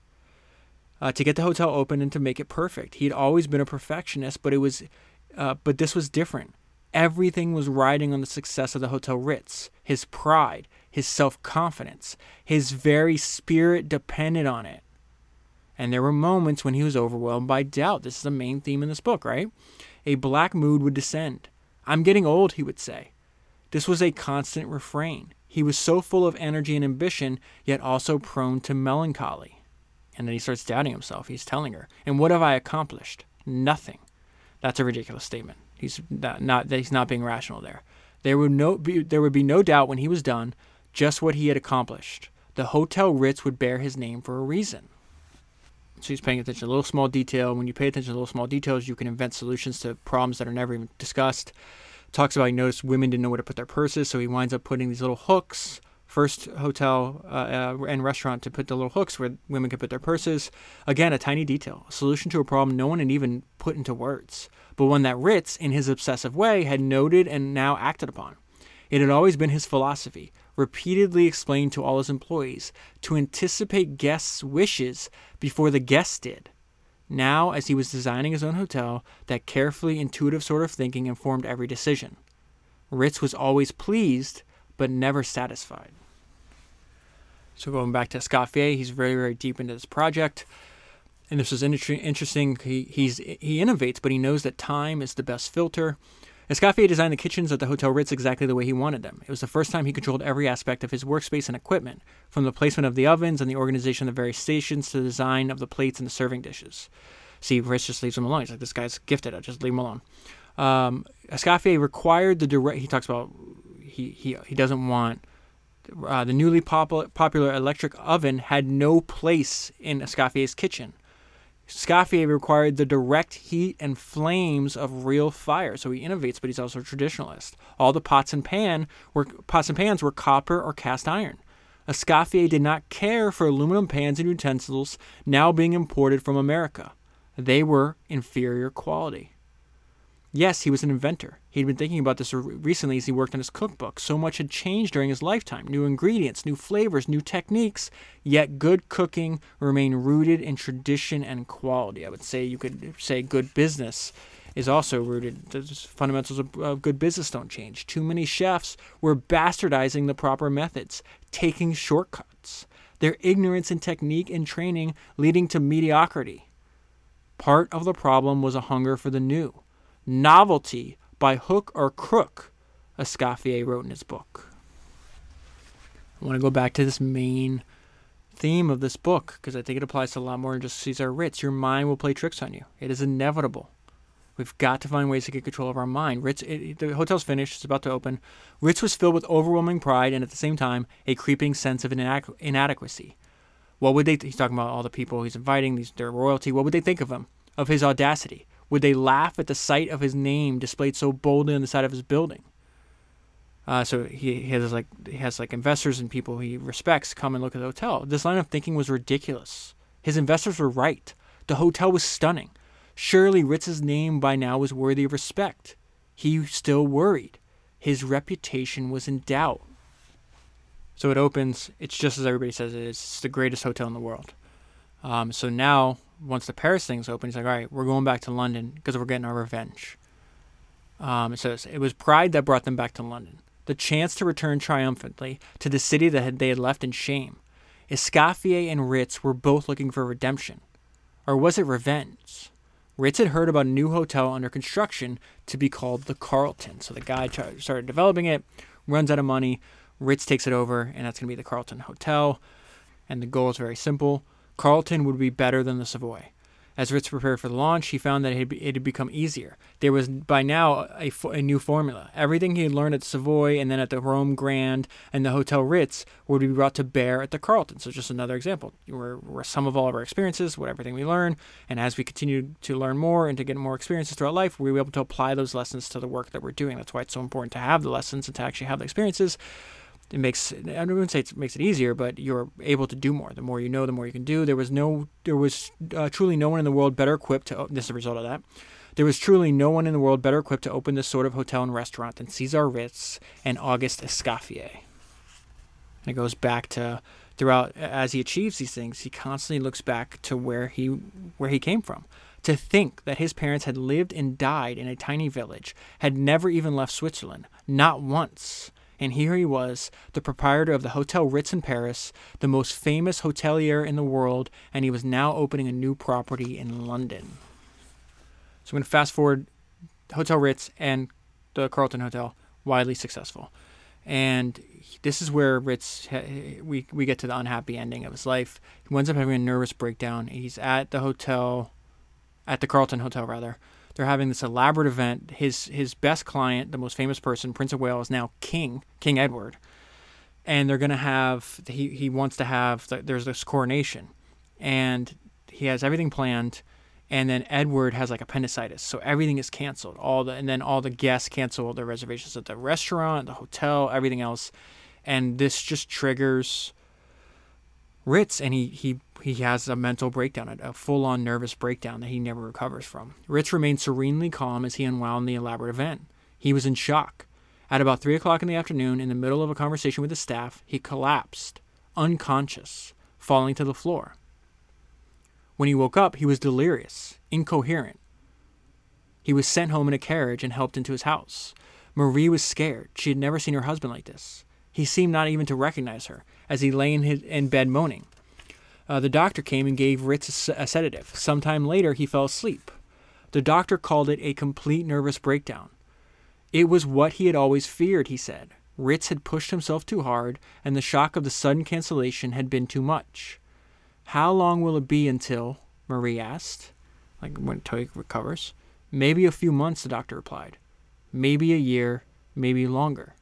A: uh, to get the hotel open and to make it perfect. He had always been a perfectionist, but it was, uh, but this was different. Everything was riding on the success of the Hotel Ritz. His pride, his self-confidence, his very spirit depended on it. And there were moments when he was overwhelmed by doubt. This is the main theme in this book, right? A black mood would descend. "I'm getting old," he would say. This was a constant refrain. He was so full of energy and ambition, yet also prone to melancholy. And then he starts doubting himself. He's telling her, "And what have I accomplished? Nothing." That's a ridiculous statement. He's not, not he's not being rational there. There would no be, there would be no doubt when he was done just what he had accomplished. The Hotel Ritz would bear his name for a reason. So he's paying attention to a little small detail. When you pay attention to little small details, you can invent solutions to problems that are never even discussed. Talks about he noticed women didn't know where to put their purses, so he winds up putting these little hooks. First hotel uh, uh, and restaurant to put the little hooks where women could put their purses. Again, a tiny detail, a solution to a problem no one had even put into words, but one that Ritz, in his obsessive way, had noted and now acted upon. It had always been his philosophy, repeatedly explained to all his employees, to anticipate guests' wishes before the guests did. Now, as he was designing his own hotel, that carefully intuitive sort of thinking informed every decision. Ritz was always pleased, but never satisfied. So going back to Escoffier, he's very, very deep into this project. And this is interesting. He he's, he innovates, but he knows that time is the best filter. Escoffier designed the kitchens at the Hotel Ritz exactly the way he wanted them. It was the first time he controlled every aspect of his workspace and equipment, from the placement of the ovens and the organization of the various stations to the design of the plates and the serving dishes. See, Ritz just leaves him alone. He's like, this guy's gifted. I'll just leave him alone. Um, Escoffier required the direct... He talks about he he, he doesn't want... Uh, the newly pop- popular electric oven had no place in Escoffier's kitchen. Escoffier required the direct heat and flames of real fire, so he innovates, but he's also a traditionalist. All the pots and pan were pots and pans were copper or cast iron. Escoffier did not care for aluminum pans and utensils now being imported from America. They were inferior quality. Yes, he was an inventor. He'd been thinking about this recently as he worked on his cookbook. So much had changed during his lifetime. New ingredients, new flavors, new techniques. Yet good cooking remained rooted in tradition and quality. I would say you could say good business is also rooted. The fundamentals of uh, good business don't change. Too many chefs were bastardizing the proper methods, taking shortcuts. Their ignorance in technique and training leading to mediocrity. Part of the problem was a hunger for the new. Novelty by hook or crook, Escoffier wrote in his book. I want to go back to this main theme of this book, because I think it applies to a lot more than just Cesar Ritz. Your mind will play tricks on you. It is inevitable. We've got to find ways to get control of our mind. Ritz, it, the hotel's finished. It's about to open. Ritz was filled with overwhelming pride and at the same time a creeping sense of inadequ- inadequacy. What would they? Th- he's talking about all the people he's inviting, these their royalty. What would they think of him? Of his audacity? Would they laugh at the sight of his name displayed so boldly on the side of his building? Uh, so he, he has like he has like investors and people he respects come and look at the hotel. This line of thinking was ridiculous. His investors were right. The hotel was stunning. Surely Ritz's name by now was worthy of respect. He still worried. His reputation was in doubt. So it opens. It's just as everybody says it is. It's the greatest hotel in the world. Um, so now, once the Paris thing's open, he's like, all right, we're going back to London because we're getting our revenge. Um, it says, it was pride that brought them back to London. The chance to return triumphantly to the city that had, they had left in shame. Escoffier and Ritz were both looking for redemption. Or was it revenge? Ritz had heard about a new hotel under construction to be called the Carlton. So the guy t- started developing it, runs out of money. Ritz takes it over, and that's going to be the Carlton Hotel. And the goal is very simple. Carlton would be better than the Savoy. As Ritz prepared for the launch, he found that it had become easier. There was by now a, a new formula. Everything he had learned at Savoy and then at the Rome Grand and the Hotel Ritz would be brought to bear at the Carlton. So just another example. We're, we're some of all of our experiences, what everything we learn, and as we continue to learn more and to get more experiences throughout life, we'll be able to apply those lessons to the work that we're doing. That's why it's so important to have the lessons and to actually have the experiences. It makes, I wouldn't say it makes it easier, but you're able to do more. The more you know, the more you can do. There was no, there was uh, truly no one in the world better equipped to, this is a result of that. There was truly no one in the world better equipped to open this sort of hotel and restaurant than Cesar Ritz and Auguste Escoffier. And it goes back to, throughout, as he achieves these things, he constantly looks back to where he, where he came from. To think that his parents had lived and died in a tiny village, had never even left Switzerland, not once. And here he was, the proprietor of the Hotel Ritz in Paris, the most famous hotelier in the world, and he was now opening a new property in London. So I'm going to fast forward. Hotel Ritz and the Carlton Hotel, widely successful. And this is where Ritz, we, we get to the unhappy ending of his life. He winds up having a nervous breakdown. He's at the hotel, at the Carlton Hotel, rather. They're having this elaborate event. His his best client, the most famous person, Prince of Wales, now King, King Edward. And they're going to have, he, he wants to have, there's this coronation. And he has everything planned. And then Edward has like appendicitis. So everything is canceled. All the And then all the guests cancel their reservations at the restaurant, the hotel, everything else. And this just triggers Ritz, and he, he, he has a mental breakdown, a, a full-on nervous breakdown that he never recovers from. Ritz remained serenely calm as he unwound the elaborate event. He was in shock. At about three o'clock in the afternoon, in the middle of a conversation with his staff, he collapsed, unconscious, falling to the floor. When he woke up, he was delirious, incoherent. He was sent home in a carriage and helped into his house. Marie was scared. She had never seen her husband like this. He seemed not even to recognize her, as he lay in, his, in bed moaning. Uh, the doctor came and gave Ritz a, a sedative. Sometime later, he fell asleep. The doctor called it a complete nervous breakdown. It was what he had always feared, he said. Ritz had pushed himself too hard, and the shock of the sudden cancellation had been too much. How long will it be until, Marie asked, like when Toy recovers? Maybe a few months, the doctor replied. Maybe a year, maybe longer.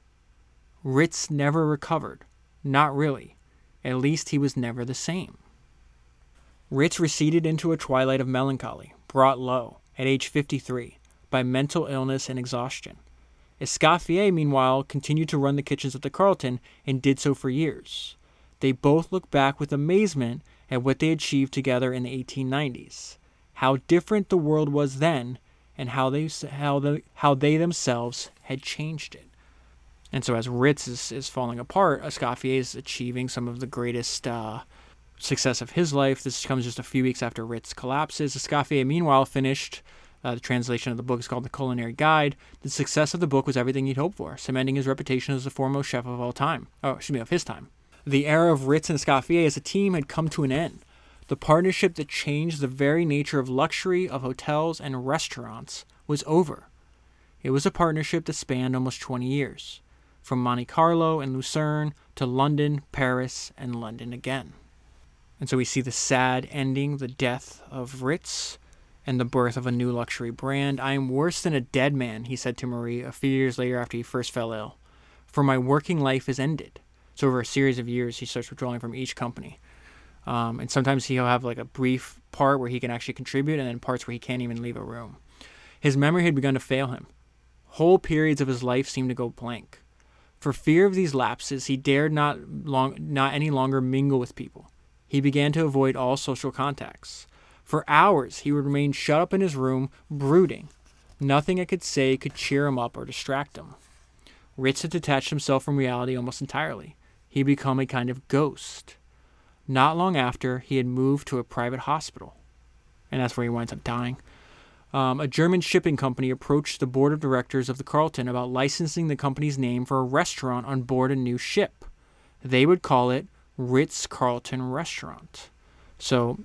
A: Ritz never recovered. Not really. At least he was never the same. Ritz receded into a twilight of melancholy, brought low, at age fifty-three, by mental illness and exhaustion. Escoffier, meanwhile, continued to run the kitchens at the Carlton and did so for years. They both look back with amazement at what they achieved together in the eighteen nineties, how different the world was then, and how they how the how they themselves had changed it. And so as Ritz is, is falling apart, Escoffier is achieving some of the greatest uh, success of his life. This comes just a few weeks after Ritz collapses. Escoffier, meanwhile, finished uh, the translation of the book is called The Culinary Guide. The success of the book was everything he'd hoped for, cementing his reputation as the foremost chef of all time. Oh, excuse me, of his time. The era of Ritz and Escoffier as a team had come to an end. The partnership that changed the very nature of luxury, of hotels and restaurants, was over. It was a partnership that spanned almost twenty years. From Monte Carlo and Lucerne to London, Paris, and London again. And so we see the sad ending, the death of Ritz, and the birth of a new luxury brand. "I am worse than a dead man," he said to Marie a few years later after he first fell ill. "For my working life is ended." So over a series of years, he starts withdrawing from each company. Um, and sometimes he'll have like a brief part where he can actually contribute, and then parts where he can't even leave a room. His memory had begun to fail him. Whole periods of his life seemed to go blank. For fear of these lapses, he dared not long, not any longer mingle with people. He began to avoid all social contacts. For hours, he would remain shut up in his room, brooding. Nothing I could say could cheer him up or distract him. Ritz had detached himself from reality almost entirely. He had become a kind of ghost. Not long after, he had moved to a private hospital, and that's where he winds up dying. Um, a German shipping company approached the board of directors of the Carlton about licensing the company's name for a restaurant on board a new ship. They would call it Ritz-Carlton Restaurant. So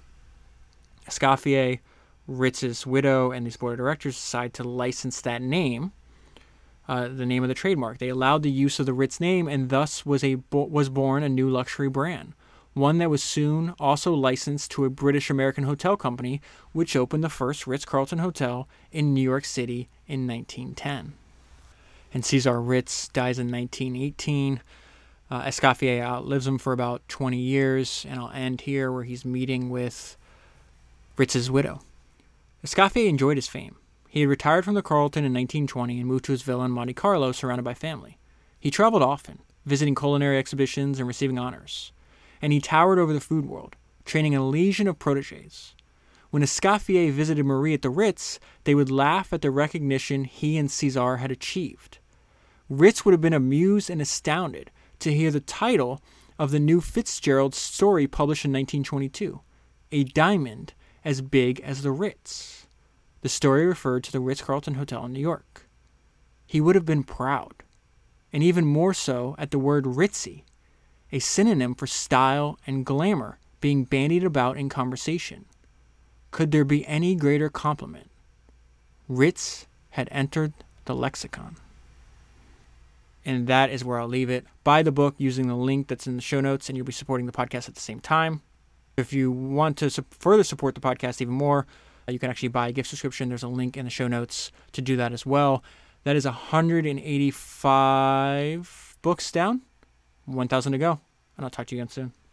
A: Escoffier, Ritz's widow, and these board of directors decide to license that name, uh, the name of the trademark. They allowed the use of the Ritz name, and thus was a was born a new luxury brand, one that was soon also licensed to a British-American hotel company, which opened the first Ritz-Carlton Hotel in New York City in nineteen ten. And Cesar Ritz dies in nineteen eighteen. Uh, Escoffier outlives him for about twenty years, and I'll end here where he's meeting with Ritz's widow. Escoffier enjoyed his fame. He had retired from the Carlton in nineteen twenty and moved to his villa in Monte Carlo surrounded by family. He traveled often, visiting culinary exhibitions and receiving honors. And he towered over the food world, training a legion of protégés. When Escoffier visited Marie at the Ritz, they would laugh at the recognition he and Cesar had achieved. Ritz would have been amused and astounded to hear the title of the new Fitzgerald story published in nineteen twenty-two, A Diamond as Big as the Ritz. The story referred to the Ritz-Carlton Hotel in New York. He would have been proud, and even more so at the word ritzy, a synonym for style and glamour, being bandied about in conversation. Could there be any greater compliment? Ritz had entered the lexicon. And that is where I'll leave it. Buy the book using the link that's in the show notes, and you'll be supporting the podcast at the same time. If you want to su- further support the podcast even more, uh, you can actually buy a gift subscription. There's a link in the show notes to do that as well. That is one hundred eighty-five books down. one thousand to go. And I'll talk to you again soon.